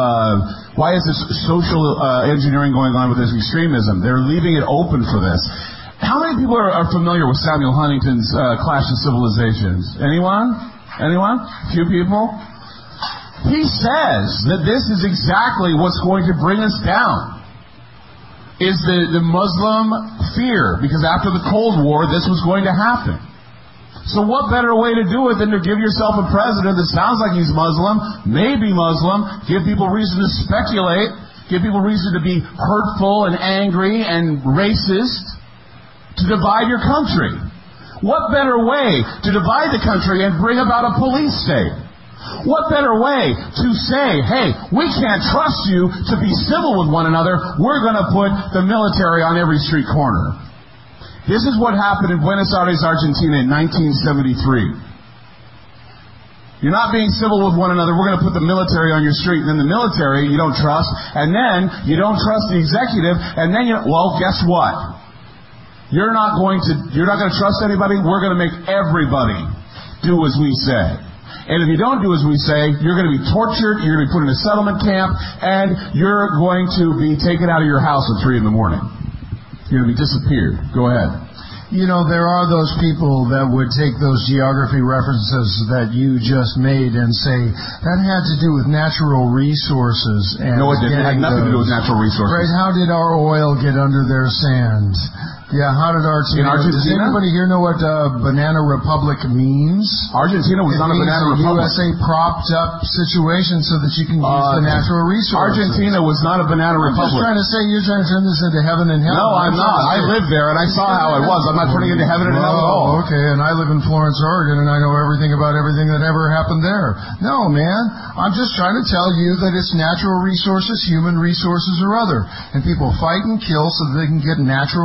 engineering going on with this extremism? They're leaving it open for this. How many people are familiar with Samuel Huntington's Clash of Civilizations? Anyone? A few people? He says that this is exactly what's going to bring us down, is the Muslim fear, because after the Cold War, this was going to happen. So what better way to do it than to give yourself a president that sounds like he's Muslim, maybe Muslim, give people reason to speculate, give people reason to be hurtful and angry and racist, to divide your country. What better way to divide the country and bring about a police state? What better way to say, hey, we can't trust you to be civil with one another. We're going to put the military on every street corner. This is what happened in Buenos Aires, Argentina in 1973. You're not being civil with one another. We're going to put the military on your street. And then the military you don't trust. And then you don't trust the executive. And then well, guess what? You're not going to trust anybody. We're going to make everybody do as we say. And if you don't do as we say, you're going to be tortured, you're going to be put in a settlement camp, and you're going to be taken out of your house at 3 a.m. You're going to be disappeared. Go ahead. You know, there are those people that would take those geography references that you just made and say, that had to do with natural resources. And no, it didn't. It had nothing to do with natural resources. Right, how did our oil get under their sand? Yeah, how did Argentina... Does anybody here know what Banana Republic means? Argentina was not a banana republic. USA propped up situation so that you can use the natural resources. Argentina was not a banana republic. I'm just trying to say, you're trying to turn this into heaven and hell. No, I'm not. I lived there and I saw how it was. I'm not turning it into heaven and hell at all. Oh, okay, and I live in Florence, Oregon, and I know everything about everything that ever happened there. No, man. I'm just trying to tell you that it's natural resources, human resources, or other. And people fight and kill so that they can get natural resources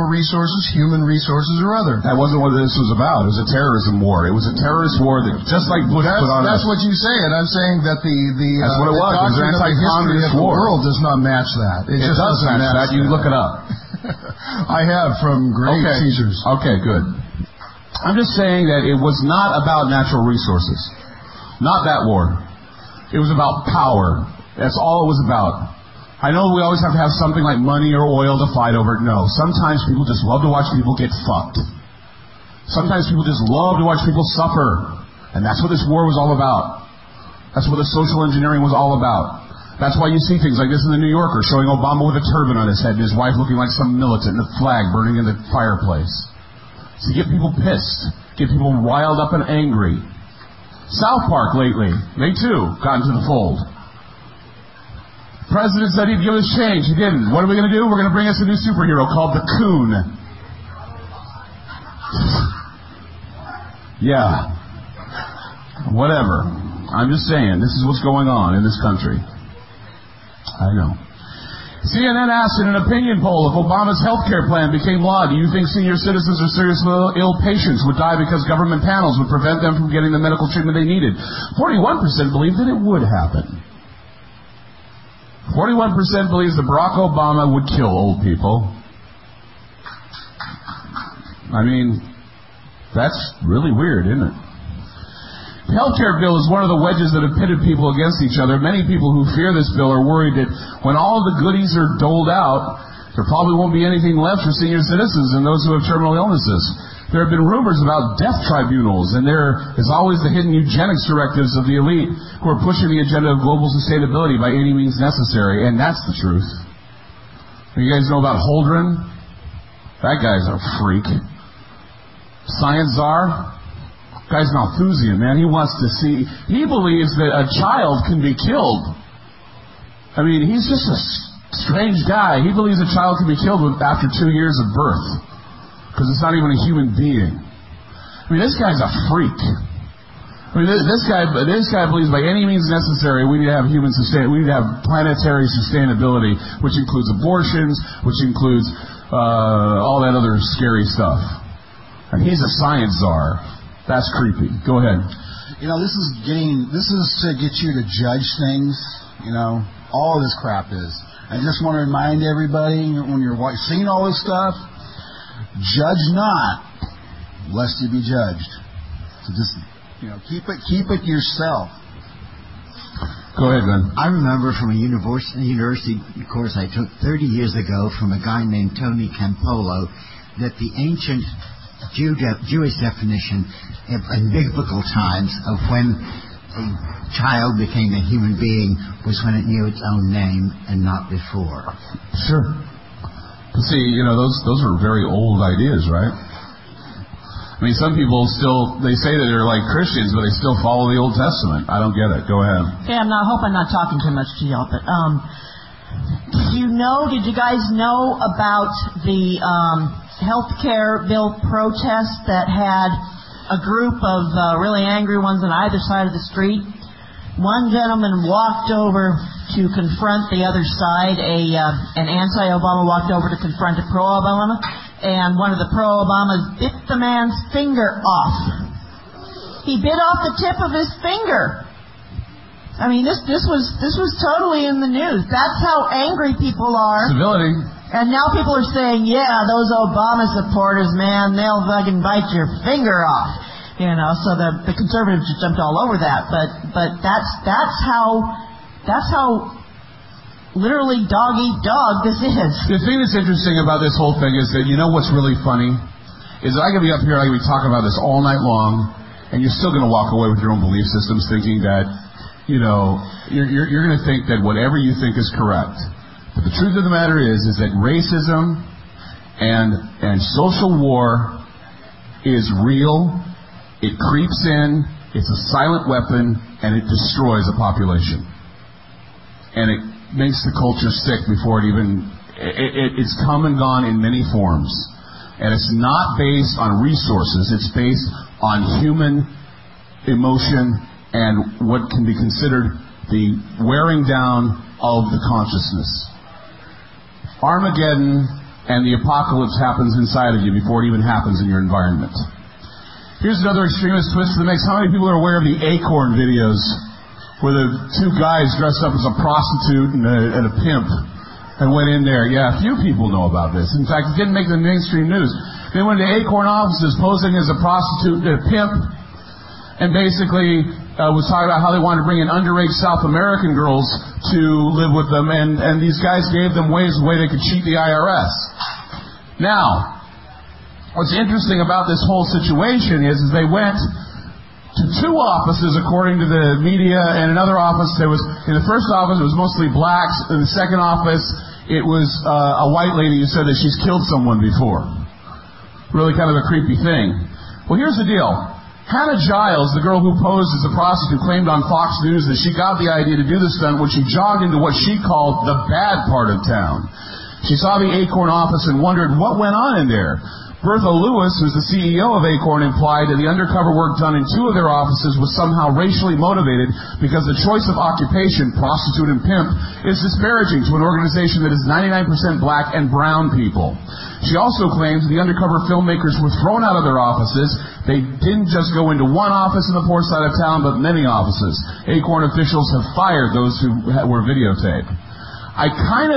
resources, human resources or other. That wasn't what this was about. It was a terrorism war. It was a terrorist war that, just like Bush put on That's what you say, and I'm saying that that's what it was. It was an anti-communist war. The world does not match that. It just does match that. You look it up. I have from great teasers. Okay, good. I'm just saying that it was not about natural resources. Not that war. It was about power. That's all it was about. I know we always have to have something like money or oil to fight over. No. Sometimes people just love to watch people get fucked. Sometimes people just love to watch people suffer. And that's what this war was all about. That's what the social engineering was all about. That's why you see things like this in the New Yorker, showing Obama with a turban on his head and his wife looking like some militant and a flag burning in the fireplace. To get people pissed. Get people riled up and angry. South Park lately, they too got into the fold. The president said he'd give us change. He didn't. What are we going to do? We're going to bring us a new superhero called the Coon. Yeah. Whatever. I'm just saying, this is what's going on in this country. I know. CNN asked in an opinion poll if Obama's health care plan became law, do you think senior citizens or seriously ill patients would die because government panels would prevent them from getting the medical treatment they needed? 41% believed that it would happen. 41% believes that Barack Obama would kill old people. I mean, that's really weird, isn't it? The healthcare bill is one of the wedges that have pitted people against each other. Many people who fear this bill are worried that when all of the goodies are doled out, there probably won't be anything left for senior citizens and those who have terminal illnesses. There have been rumors about death tribunals, and there is always the hidden eugenics directives of the elite who are pushing the agenda of global sustainability by any means necessary, and that's the truth. You guys know about Holdren? That guy's a freak. Science czar? Guy's Malthusian, man. He wants to see... He believes that a child can be killed. I mean, he's just a strange guy. He believes a child can be killed after 2 years of birth. Because it's not even a human being. I mean, this guy's a freak. I mean, this guy believes by any means necessary we need to have we need to have planetary sustainability, which includes abortions, which includes all that other scary stuff. And he's a science czar. That's creepy. Go ahead. You know, this is to get you to judge things. You know, all of this crap is. I just want to remind everybody when you're seeing all this stuff. Judge not, lest you be judged. So just, keep it yourself. Go ahead, Ben. I remember from a university course I took 30 years ago from a guy named Tony Campolo that the ancient Jewish definition in biblical times of when a child became a human being was when it knew its own name and not before. Sure. See, those are very old ideas, right? I mean, some people they say that they're like Christians, but they still follow the Old Testament. I don't get it. Go ahead. Okay, I hope I'm not talking too much to y'all, but did you guys know about the healthcare bill protest that had a group of really angry ones on either side of the street? One gentleman walked over to confront the other side. An anti-Obama walked over to confront a pro-Obama, and one of the pro-Obamas bit the man's finger off. He bit off the tip of his finger. I mean, this was totally in the news. That's how angry people are. Civility. And now people are saying, yeah, those Obama supporters, man, they'll fucking bite your finger off. So the conservatives just jumped all over that, but that's how literally dog eat dog this is. The thing that's interesting about this whole thing is that what's really funny is that I can be up here, I can be talking about this all night long, and you're still going to walk away with your own belief systems thinking that you're going to think that whatever you think is correct. But the truth of the matter is that racism and social war is real. It creeps in, it's a silent weapon, and it destroys a population. And it makes the culture sick before it even... It's come and gone in many forms. And it's not based on resources, it's based on human emotion and what can be considered the wearing down of the consciousness. Armageddon and the apocalypse happens inside of you before it even happens in your environment. Here's another extremist twist to the mix. How many people are aware of the Acorn videos where the two guys dressed up as a prostitute and a pimp and went in there? Yeah, a few people know about this. In fact, it didn't make the mainstream news. They went to Acorn offices posing as a prostitute and a pimp and basically was talking about how they wanted to bring in underage South American girls to live with them, and these guys gave them ways they could cheat the IRS. Now, what's interesting about this whole situation is they went to two offices, according to the media, and another office, in the first office it was mostly blacks, in the second office it was a white lady who said that she's killed someone before. Really kind of a creepy thing. Well, here's the deal. Hannah Giles, the girl who posed as a prostitute, claimed on Fox News that she got the idea to do the stunt when she jogged into what she called the bad part of town. She saw the Acorn office and wondered what went on in there. Bertha Lewis, who's the CEO of Acorn, implied that the undercover work done in two of their offices was somehow racially motivated because the choice of occupation, prostitute and pimp, is disparaging to an organization that is 99% black and brown people. She also claims the undercover filmmakers were thrown out of their offices. They didn't just go into one office in the poor side of town, but many offices. Acorn officials have fired those who were videotaped. I kind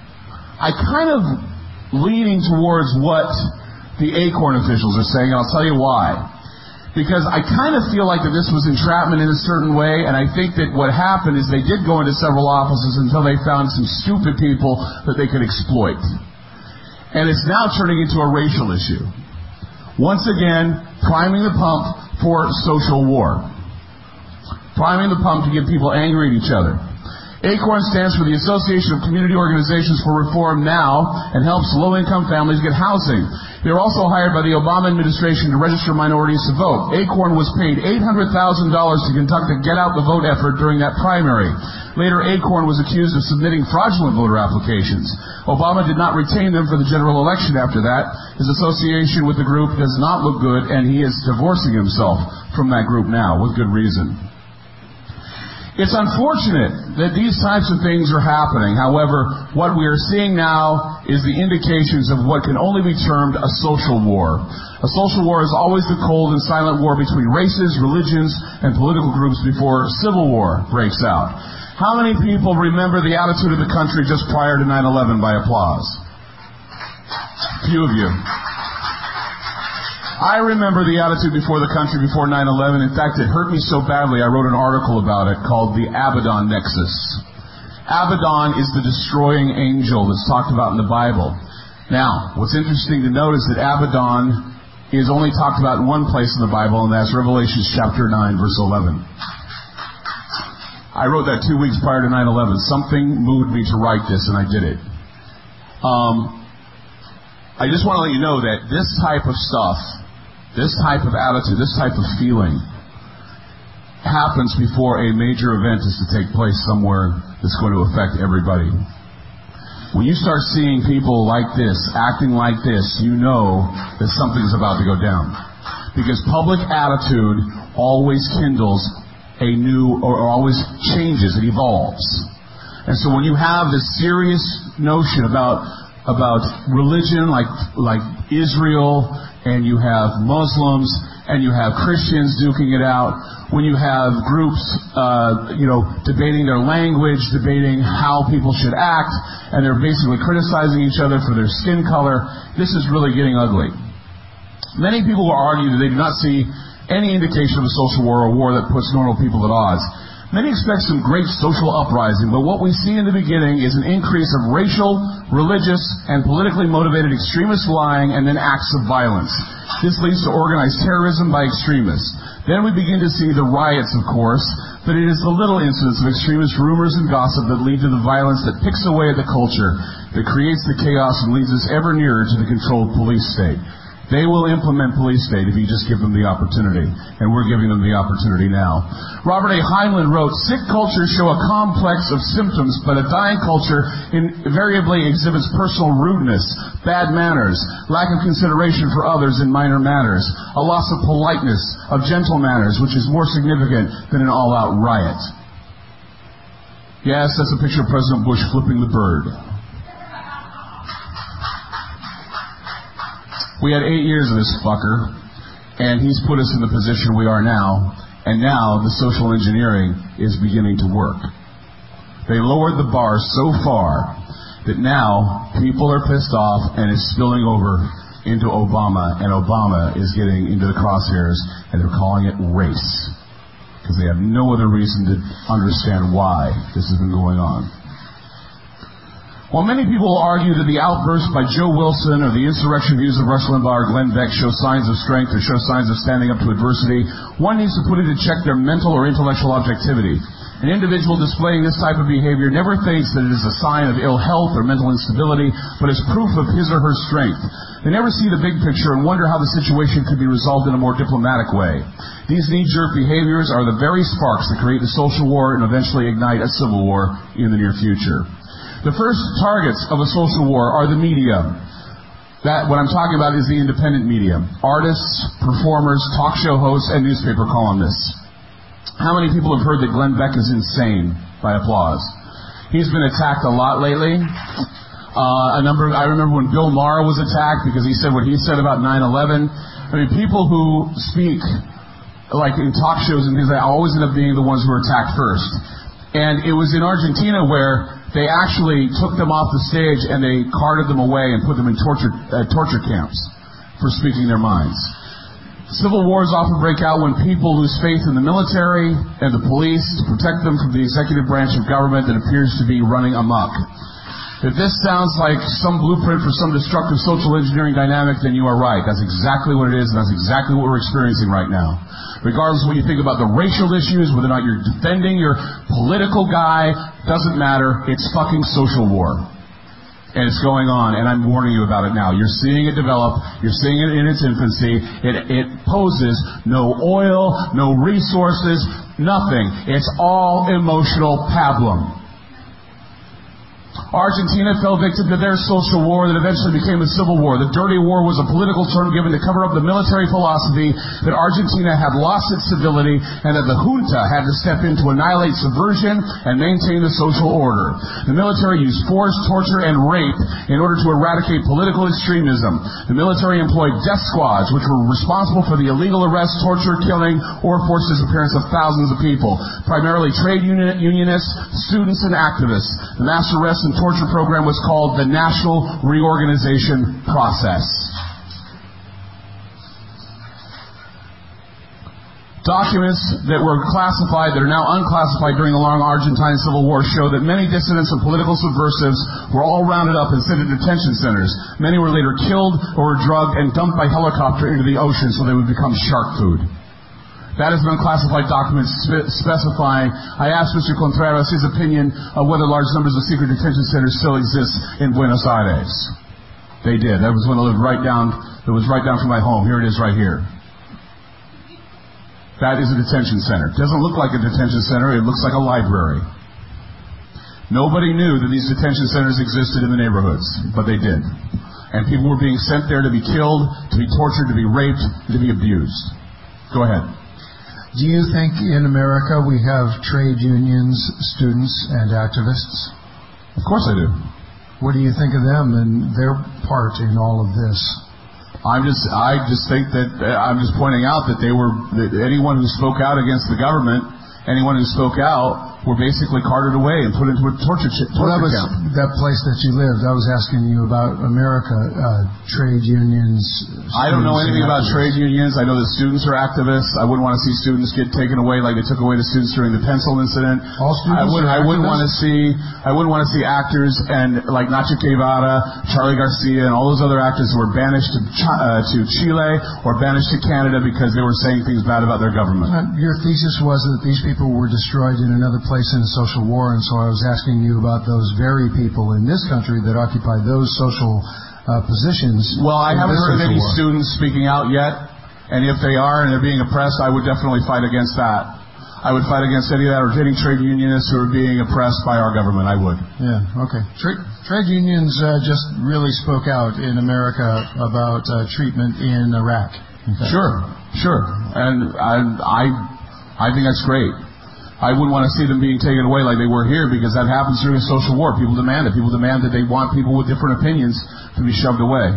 of leaning towards what the Acorn officials are saying, and I'll tell you why. Because I kind of feel like that this was entrapment in a certain way, and I think that what happened is they did go into several offices until they found some stupid people that they could exploit. And it's now turning into a racial issue. Once again, priming the pump for social war. Priming the pump to get people angry at each other. Acorn stands for the Association of Community Organizations for Reform Now and helps low-income families get housing. They were also hired by the Obama administration to register minorities to vote. Acorn was paid $800,000 to conduct the Get Out the Vote effort during that primary. Later, Acorn was accused of submitting fraudulent voter applications. Obama did not retain them for the general election after that. His association with the group does not look good, and he is divorcing himself from that group now, with good reason. It's unfortunate that these types of things are happening. However, what we are seeing now is the indications of what can only be termed a social war. A social war is always the cold and silent war between races, religions, and political groups before civil war breaks out. How many people remember the attitude of the country just prior to 9/11 by applause? A few of you. I remember the attitude before the country before 9/11. In fact, it hurt me so badly, I wrote an article about it called the Abaddon Nexus. Abaddon is the destroying angel that's talked about in the Bible. Now, what's interesting to note is that Abaddon is only talked about in one place in the Bible, and that's Revelation chapter 9, verse 11. I wrote that 2 weeks prior to 9/11. Something moved me to write this, and I did it. I just want to let you know that this type of stuff, this type of attitude, this type of feeling happens before a major event is to take place somewhere that's going to affect everybody. When you start seeing people like this, acting like this, you know that something's about to go down. Because public attitude always kindles a new, or always changes, it evolves. And so when you have this serious notion about religion like Israel, and you have Muslims, and you have Christians duking it out, when you have groups, debating their language, debating how people should act, and they're basically criticizing each other for their skin color, this is really getting ugly. Many people will argue that they do not see any indication of a social war or war that puts normal people at odds. Many expect some great social uprising, but what we see in the beginning is an increase of racial, religious, and politically motivated extremist lying and then acts of violence. This leads to organized terrorism by extremists. Then we begin to see the riots, of course, but it is the little incidents of extremist rumors and gossip that lead to the violence that picks away at the culture, that creates the chaos and leads us ever nearer to the controlled police state. They will implement police state if you just give them the opportunity. And we're giving them the opportunity now. Robert A. Heinlein wrote, "Sick cultures show a complex of symptoms, but a dying culture invariably exhibits personal rudeness, bad manners, lack of consideration for others in minor matters, a loss of politeness, of gentle manners, which is more significant than an all-out riot." Yes, that's a picture of President Bush flipping the bird. We had 8 years of this fucker, and he's put us in the position we are now, and now the social engineering is beginning to work. They lowered the bar so far that now people are pissed off and it's spilling over into Obama, and Obama is getting into the crosshairs, and they're calling it race, because they have no other reason to understand why this has been going on. While many people will argue that the outburst by Joe Wilson or the insurrection views of Rush Limbaugh or Glenn Beck show signs of strength or show signs of standing up to adversity, one needs to put into check their mental or intellectual objectivity. An individual displaying this type of behavior never thinks that it is a sign of ill health or mental instability, but as proof of his or her strength. They never see the big picture and wonder how the situation could be resolved in a more diplomatic way. These knee-jerk behaviors are the very sparks that create the social war and eventually ignite a civil war in the near future. The first targets of a social war are the media. What I'm talking about is the independent media. Artists, performers, talk show hosts, and newspaper columnists. How many people have heard that Glenn Beck is insane? By applause. He's been attacked a lot lately. I remember when Bill Maher was attacked because he said what he said about 9/11. I mean, people who speak like in talk shows and things like that always end up being the ones who are attacked first. And it was in Argentina where they actually took them off the stage and they carted them away and put them in torture camps for speaking their minds. Civil wars often break out when people lose faith in the military and the police to protect them from the executive branch of government that appears to be running amok. If this sounds like some blueprint for some destructive social engineering dynamic, then you are right. That's exactly what it is, and that's exactly what we're experiencing right now. Regardless of what you think about the racial issues, whether or not you're defending your political guy, doesn't matter. It's fucking social war. And it's going on, and I'm warning you about it now. You're seeing it develop. You're seeing it in its infancy. It poses no oil, no resources, nothing. It's all emotional pablum. Argentina fell victim to their social war that eventually became a civil war. The dirty war was a political term given to cover up the military philosophy that Argentina had lost its civility and that the junta had to step in to annihilate subversion and maintain the social order. The military used force, torture, and rape in order to eradicate political extremism. The military employed death squads, which were responsible for the illegal arrest, torture, killing, or forced disappearance of thousands of people, primarily trade unionists, students, and activists. The mass arrest and torture program was called the National Reorganization Process. Documents that were classified, that are now unclassified during the long Argentine Civil War, show that many dissidents and political subversives were all rounded up and sent to detention centers. Many were later killed or were drugged and dumped by helicopter into the ocean so they would become shark food. That is an unclassified document specifying. I asked Mr. Contreras his opinion of whether large numbers of secret detention centers still exist in Buenos Aires. They did. That was one that lived right down. That was right down from my home. Here it is, right here. That is a detention center. It doesn't look like a detention center. It looks like a library. Nobody knew that these detention centers existed in the neighborhoods, but they did. And people were being sent there to be killed, to be tortured, to be raped, to be abused. Go ahead. Do you think in America we have trade unions, students, and activists? Of course I do. What do you think of them and their part in all of this? I just think that I'm just pointing out that that anyone who spoke out against the government, anyone who spoke out, were basically carted away and put into a torture camp. Well, that was that place that you lived. I was asking you about America, trade unions. I don't know anything about trade unions. I know that students are activists. I wouldn't want to see students get taken away like they took away the students during the pencil incident. All students I wouldn't want to see actors and like Nacho Guevara, Charlie Garcia, and all those other actors who were banished to Chile or banished to Canada because they were saying things bad about their government. Your thesis was that these people were destroyed in another place in a social war, and so I was asking you about those very people in this country that occupy those social positions. Well, I haven't heard of any students speaking out yet, and if they are and they're being oppressed, I would definitely fight against that. I would fight against any of that, or any trade unionists who are being oppressed by our government. I would. Yeah, okay. Trade unions just really spoke out in America about treatment in Iraq. Sure, and I think that's great. I wouldn't want to see them being taken away like they were here, because that happens during a social war. People demand it. People demand that they want people with different opinions to be shoved away.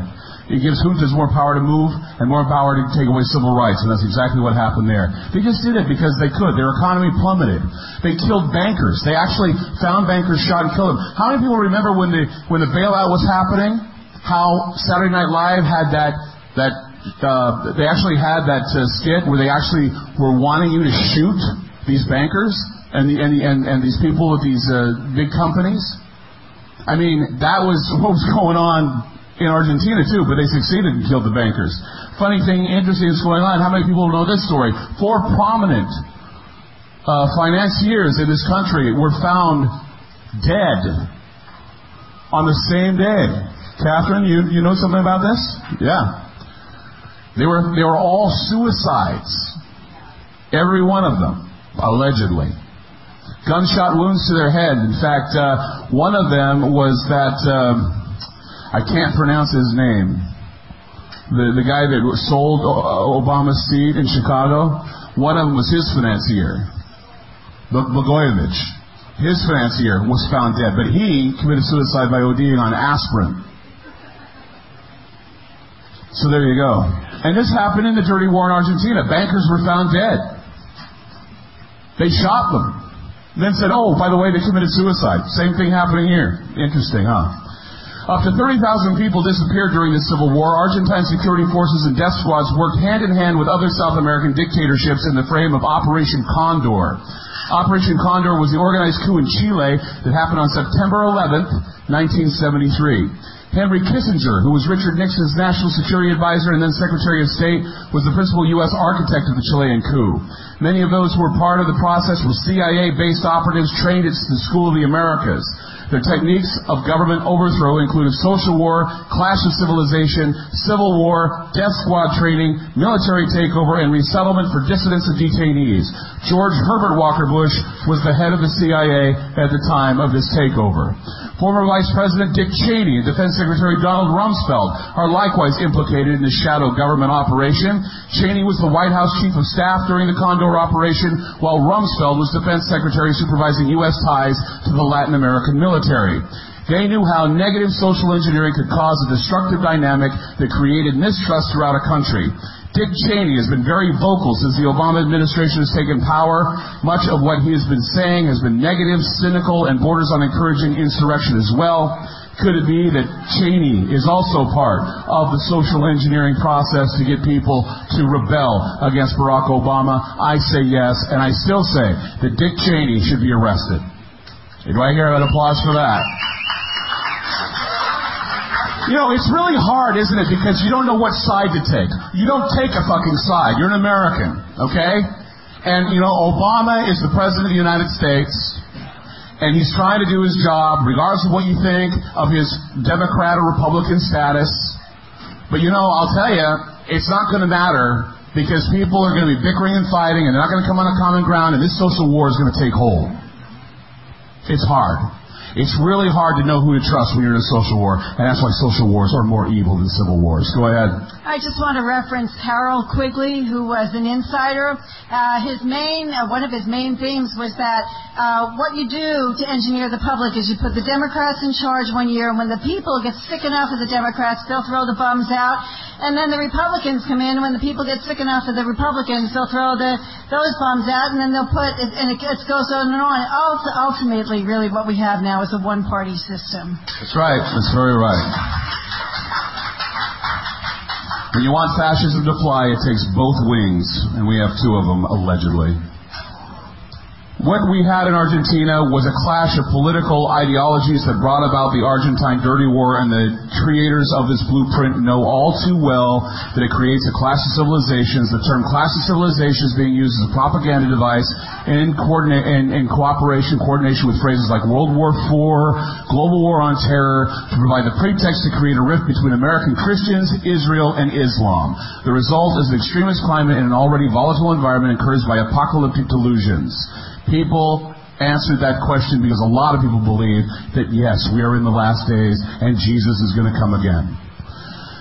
It gives juntas more power to move and more power to take away civil rights, and that's exactly what happened there. They just did it because they could. Their economy plummeted. They killed bankers. They actually found bankers, shot and killed them. How many people remember when the bailout was happening? How Saturday Night Live had they actually had that skit where they actually were wanting you to shoot these bankers and these people with these big companies. I mean, that was what was going on in Argentina too, but they succeeded and killed the bankers. Funny thing, interesting is going on. How many people know this story? 4 prominent financiers in this country were found dead on the same day. Catherine, you know something about this? Yeah. They were all suicides. Every one of them, allegedly. Gunshot wounds to their head. In fact, one of them was that, I can't pronounce his name. The guy that sold Obama's seat in Chicago, one of them was his financier, Blagojevich. His financier was found dead, but he committed suicide by ODing on aspirin. So there you go. And this happened in the dirty war in Argentina. Bankers were found dead. They shot them. Then said, oh, by the way, they committed suicide. Same thing happening here. Interesting, huh? Up to 30,000 people disappeared during the Civil War. Argentine security forces and death squads worked hand in hand with other South American dictatorships in the frame of Operation Condor. Operation Condor was the organized coup in Chile that happened on September 11th, 1973. Henry Kissinger, who was Richard Nixon's national security advisor and then Secretary of State, was the principal U.S. architect of the Chilean coup. Many of those who were part of the process were CIA-based operatives trained at the School of the Americas. Their techniques of government overthrow included social war, clash of civilization, civil war, death squad training, military takeover, and resettlement for dissidents and detainees. George Herbert Walker Bush was the head of the CIA at the time of this takeover. Former Vice President Dick Cheney and Defense Secretary Donald Rumsfeld are likewise implicated in the shadow government operation. Cheney was the White House Chief of Staff during the Condor operation, while Rumsfeld was Defense Secretary supervising U.S. ties to the Latin American military. They knew how negative social engineering could cause a destructive dynamic that created mistrust throughout a country. Dick Cheney has been very vocal since the Obama administration has taken power. Much of what he has been saying has been negative, cynical, and borders on encouraging insurrection as well. Could it be that Cheney is also part of the social engineering process to get people to rebel against Barack Obama? I say yes, and I still say that Dick Cheney should be arrested. Do I hear an applause for that? You know, it's really hard, isn't it? Because you don't know what side to take. You don't take a fucking side. You're an American, okay? And, you know, Obama is the President of the United States, and he's trying to do his job, regardless of what you think of his Democrat or Republican status. But, you know, I'll tell you, it's not going to matter, because people are going to be bickering and fighting, and they're not going to come on a common ground, and this social war is going to take hold. It's hard. It's really hard to know who to trust when you're in a social war, and that's why social wars are more evil than civil wars. Go ahead. I just want to reference Harold Quigley, who was an insider. One of his main themes was that what you do to engineer the public is you put the Democrats in charge one year, and when the people get sick enough of the Democrats, they'll throw the bums out, and then the Republicans come in, and when the people get sick enough of the Republicans, they'll throw those bums out, and then they'll put, and it goes on and on. Ultimately, really what we have now is a one-party system. That's right. That's very right. When you want fascism to fly, it takes both wings, and we have 2 of them, allegedly. What we had in Argentina was a clash of political ideologies that brought about the Argentine Dirty War, and the creators of this blueprint know all too well that it creates a clash of civilizations. The term clash of civilizations being used as a propaganda device in coordination with phrases like World War IV, Global War on Terror, to provide the pretext to create a rift between American Christians, Israel, and Islam. The result is an extremist climate in an already volatile environment encouraged by apocalyptic delusions. People answered that question because a lot of people believe that, yes, we are in the last days and Jesus is going to come again.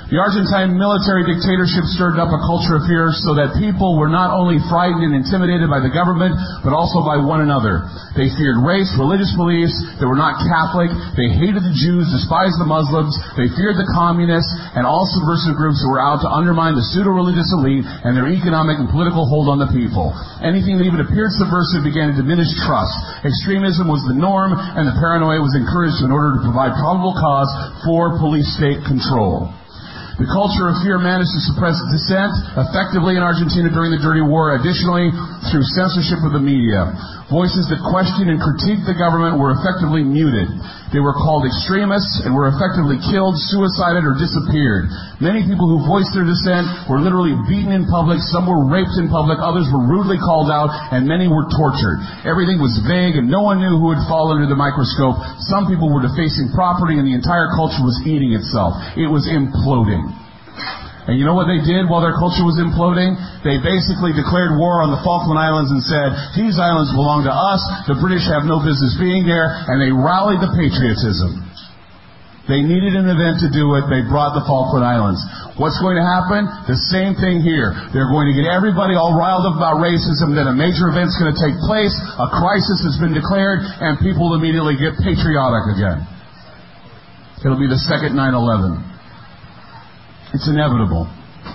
The Argentine military dictatorship stirred up a culture of fear so that people were not only frightened and intimidated by the government, but also by one another. They feared race, religious beliefs, they were not Catholic, they hated the Jews, despised the Muslims, they feared the communists, and all subversive groups that were out to undermine the pseudo-religious elite and their economic and political hold on the people. Anything that even appeared subversive began to diminish trust. Extremism was the norm, and the paranoia was encouraged in order to provide probable cause for police-state control. The culture of fear managed to suppress dissent effectively in Argentina during the Dirty War, additionally through censorship of the media. Voices that questioned and critiqued the government were effectively muted. They were called extremists and were effectively killed, suicided, or disappeared. Many people who voiced their dissent were literally beaten in public, some were raped in public, others were rudely called out, and many were tortured. Everything was vague and no one knew who would fall under the microscope. Some people were defacing property and the entire culture was eating itself. It was imploding. And you know what they did while their culture was imploding? They basically declared war on the Falkland Islands and said, these islands belong to us, the British have no business being there, and they rallied the patriotism. They needed an event to do it, they brought the Falkland Islands. What's going to happen? The same thing here. They're going to get everybody all riled up about racism, then a major event's going to take place, a crisis has been declared, and people immediately get patriotic again. It'll be the second 9/11. It's inevitable.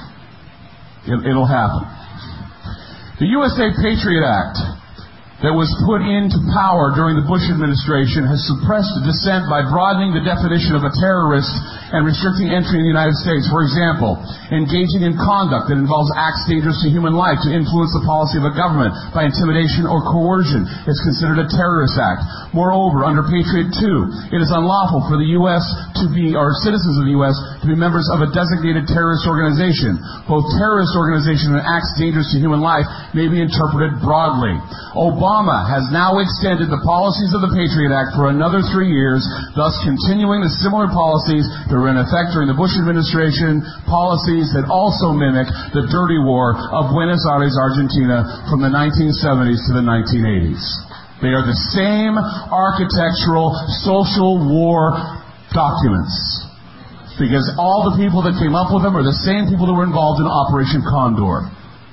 It'll happen. The USA Patriot Act that was put into power during the Bush administration has suppressed dissent by broadening the definition of a terrorist and restricting entry in the United States. For example, engaging in conduct that involves acts dangerous to human life to influence the policy of a government by intimidation or coercion is considered a terrorist act. Moreover, under Patriot 2, it is unlawful for the U.S. to be, or citizens of the U.S. to be members of a designated terrorist organization. Both terrorist organization and acts dangerous to human life may be interpreted broadly. Obama has now extended the policies of the Patriot Act for another 3 years, thus continuing the similar policies that were in effect during the Bush administration, policies that also mimic the dirty war of Buenos Aires, Argentina from the 1970s to the 1980s. They are the same architectural social war documents, because all the people that came up with them are the same people that were involved in Operation Condor.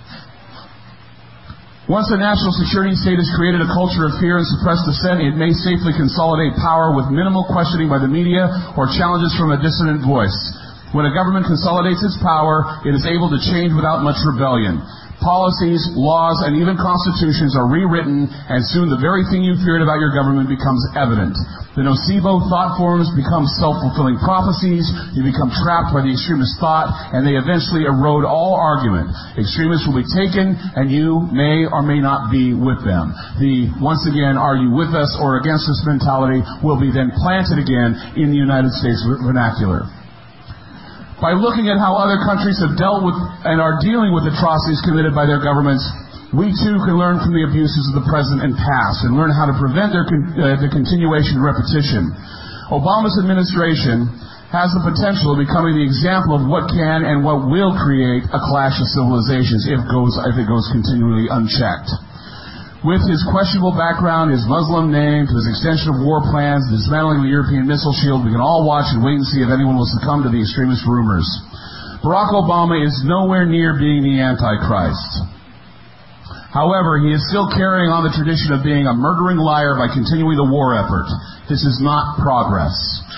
Once a national security state has created a culture of fear and suppressed dissent, it may safely consolidate power with minimal questioning by the media or challenges from a dissident voice. When a government consolidates its power, it is able to change without much rebellion. Policies, laws, and even constitutions are rewritten, and soon the very thing you feared about your government becomes evident. The nocebo thought forms become self-fulfilling prophecies, you become trapped by the extremist thought, and they eventually erode all argument. Extremists will be taken, and you may or may not be with them. The, once again, are you with us or against us mentality will be then planted again in the United States vernacular. By looking at how other countries have dealt with and are dealing with atrocities committed by their governments, we too can learn from the abuses of the present and past and learn how to prevent their the continuation and repetition. Obama's administration has the potential of becoming the example of what can and what will create a clash of civilizations if it goes continually unchecked. With his questionable background, his Muslim name, to his extension of war plans, the dismantling of the European missile shield, we can all watch and wait and see if anyone will succumb to the extremist rumors. Barack Obama is nowhere near being the Antichrist. However, he is still carrying on the tradition of being a murdering liar by continuing the war effort. This is not progress.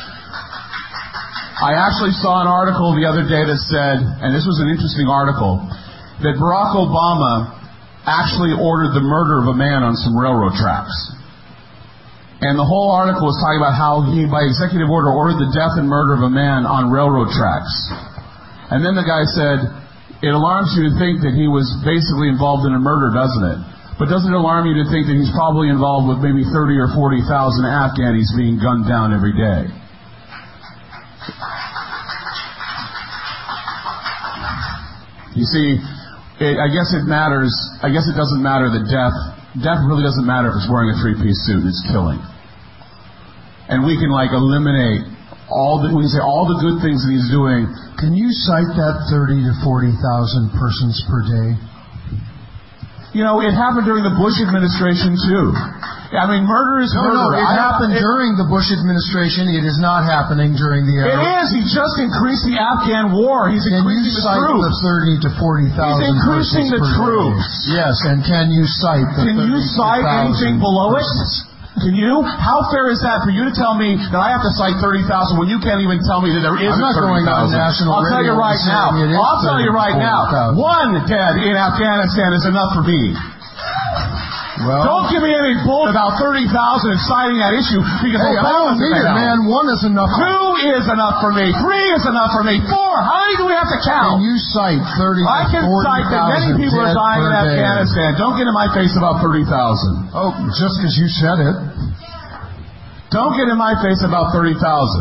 I actually saw an article the other day that said, and this was an interesting article, that Barack Obama actually ordered the murder of a man on some railroad tracks. And the whole article was talking about how he, by executive order, ordered the death and murder of a man on railroad tracks. And then the guy said, it alarms you to think that he was basically involved in a murder, doesn't it? But doesn't it alarm you to think that he's probably involved with maybe 30 or 40,000 Afghanis being gunned down every day? You see, I guess it matters. I guess it doesn't matter that death really doesn't matter if it's wearing a three-piece suit. It's killing. And we can eliminate we can say all the good things that he's doing. Can you cite that 30 to 40,000 persons per day? You know, it happened during the Bush administration too. I mean, murder is murder. No, it happened during the Bush administration. It is not happening during the era. It is. He just increased the Afghan war. He's increasing the troops. The 30 to 40,000. He's increasing the troops. Yes, and can you cite the Can you cite anything below it? Can you? How fair is that for you to tell me that I have to cite 30,000 when you can't even tell me that there isn't 30,000? I'm not going on national I'll tell you right now. I'll tell you right now. One dead in Afghanistan is enough for me. Well, don't give me any bull about 30,000 and citing that issue because I don't need it, man. One is enough. Two is enough for me. Three is enough for me. Four. How many do we have to count? Can you cite 30,000? I can cite that many people are dying in Afghanistan. Don't get in my face about 30,000. Oh, just because you said it. Don't get in my face about 30,000.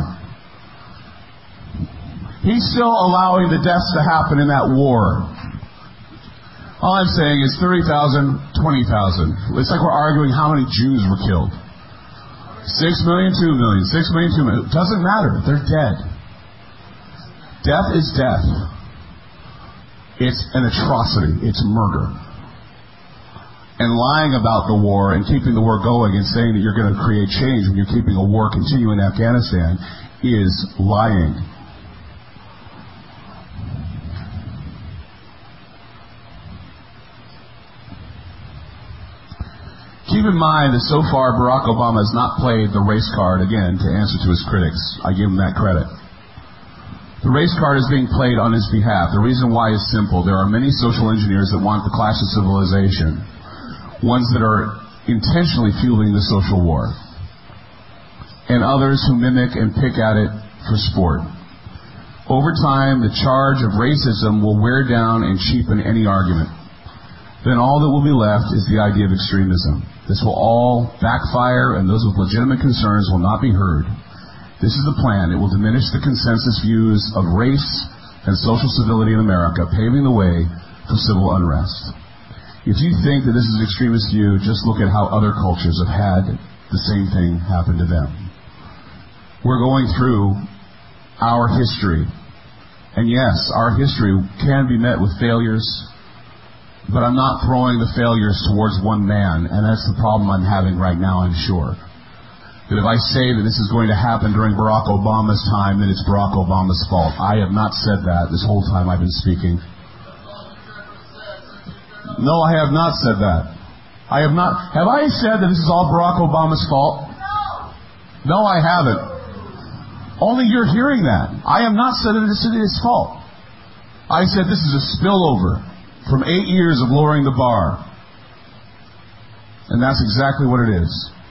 He's still allowing the deaths to happen in that war. All I'm saying is 30,000, 20,000. It's like we're arguing how many Jews were killed. 6 million, 2 million, 6 million, 2 million. It doesn't matter. They're dead. Death is death. It's an atrocity. It's murder. And lying about the war and keeping the war going and saying that you're going to create change when you're keeping a war continue in Afghanistan is lying. Keep in mind that so far Barack Obama has not played the race card again to answer to his critics. I give him that credit. The race card is being played on his behalf. The reason why is simple. There are many social engineers that want the clash of civilization, ones that are intentionally fueling the social war, and others who mimic and pick at it for sport. Over time, the charge of racism will wear down and cheapen any argument. Then all that will be left is the idea of extremism. This will all backfire, and those with legitimate concerns will not be heard. This is the plan. It will diminish the consensus views of race and social civility in America, paving the way for civil unrest. If you think that this is an extremist view, just look at how other cultures have had the same thing happen to them. We're going through our history. And yes, our history can be met with failures, but I'm not throwing the failures towards one man, and that's the problem I'm having right now, I'm sure. That if I say that this is going to happen during Barack Obama's time, then it's Barack Obama's fault. I have not said that this whole time I've been speaking. No, I have not said that. I have not. Have I said that this is all Barack Obama's fault? No, I haven't. Only you're hearing that. I have not said that this is his fault. I said this is a spillover from 8 years of lowering the bar. And that's exactly what it is.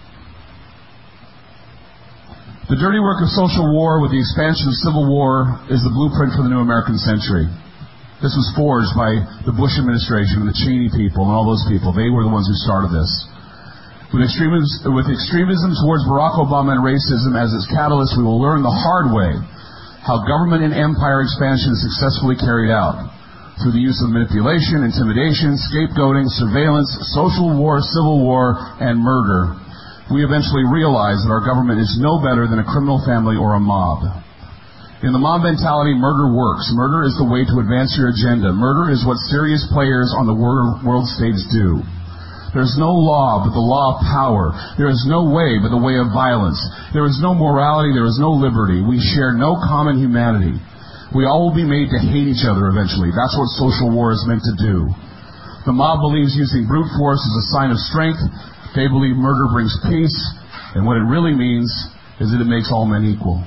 The dirty work of social war with the expansion of civil war is the blueprint for the new American century. This was forged by the Bush administration and the Cheney people and all those people. They were the ones who started this. With extremism towards Barack Obama and racism as its catalyst, we will learn the hard way how government and empire expansion is successfully carried out. Through the use of manipulation, intimidation, scapegoating, surveillance, social war, civil war, and murder, we eventually realize that our government is no better than a criminal family or a mob. In the mob mentality, murder works. Murder is the way to advance your agenda. Murder is what serious players on the world stage do. There's no law but the law of power. There is no way but the way of violence. There is no morality. There is no liberty. We share no common humanity. We all will be made to hate each other eventually. That's what social war is meant to do. The mob believes using brute force is a sign of strength. They believe murder brings peace. And what it really means is that it makes all men equal.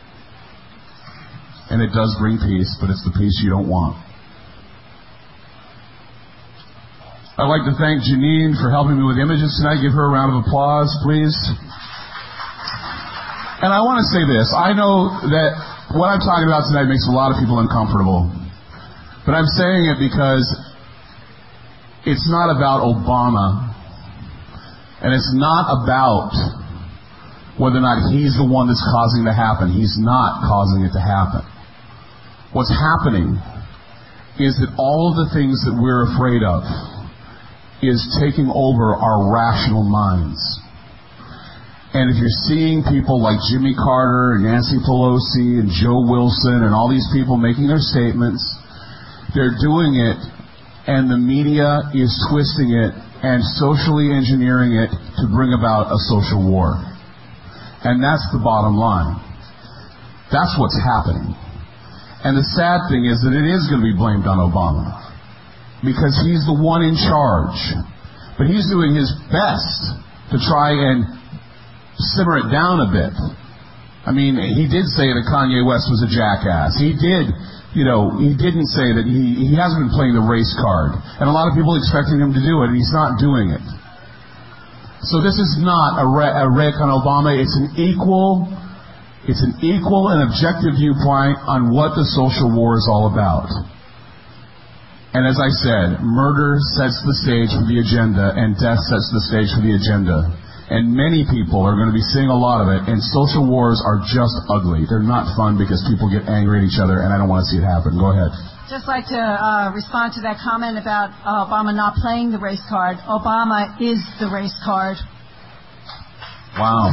And it does bring peace, but it's the peace you don't want. I'd like to thank Janine for helping me with images tonight. Give her a round of applause, please. And I want to say this. I know that what I'm talking about tonight makes a lot of people uncomfortable. But I'm saying it because it's not about Obama. And it's not about whether or not he's the one that's causing it to happen. He's not causing it to happen. What's happening is that all of the things that we're afraid of is taking over our rational minds. And if you're seeing people like Jimmy Carter and Nancy Pelosi and Joe Wilson and all these people making their statements, they're doing it and the media is twisting it and socially engineering it to bring about a social war. And that's the bottom line. That's what's happening. And the sad thing is that it is going to be blamed on Obama, because he's the one in charge. But he's doing his best to try and simmer it down a bit. I mean, he did say that Kanye West was a jackass. He did, he didn't say that he hasn't been playing the race card. And a lot of people expecting him to do it, and he's not doing it. So this is not a rake on Obama. It's an equal and objective viewpoint on what the social war is all about. And as I said, murder sets the stage for the agenda, and death sets the stage for the agenda. And many people are going to be seeing a lot of it, and social wars are just ugly. They're not fun because people get angry at each other, and I don't want to see it happen. Go ahead. Just like to respond to that comment about Obama not playing the race card. Obama is the race card. Wow.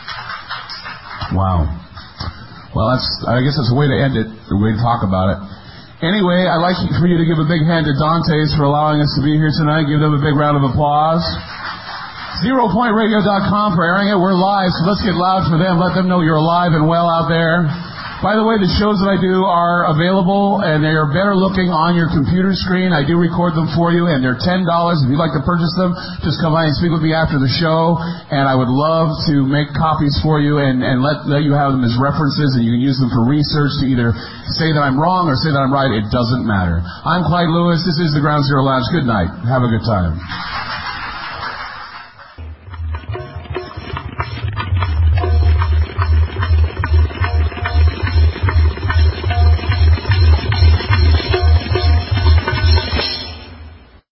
Well, I guess that's a way to end it, a way to talk about it. Anyway, I'd like for you to give a big hand to Dantes for allowing us to be here tonight. Give them a big round of applause. ZeroPointRadio.com for airing it. We're live, so let's get loud for them. Let them know you're alive and well out there. By the way, the shows that I do are available, and they are better looking on your computer screen. I do record them for you, and they're $10. If you'd like to purchase them, just come by and speak with me after the show, and I would love to make copies for you and let you have them as references, and you can use them for research to either say that I'm wrong or say that I'm right. It doesn't matter. I'm Clyde Lewis. This is the Ground Zero Lounge. Good night. Have a good time.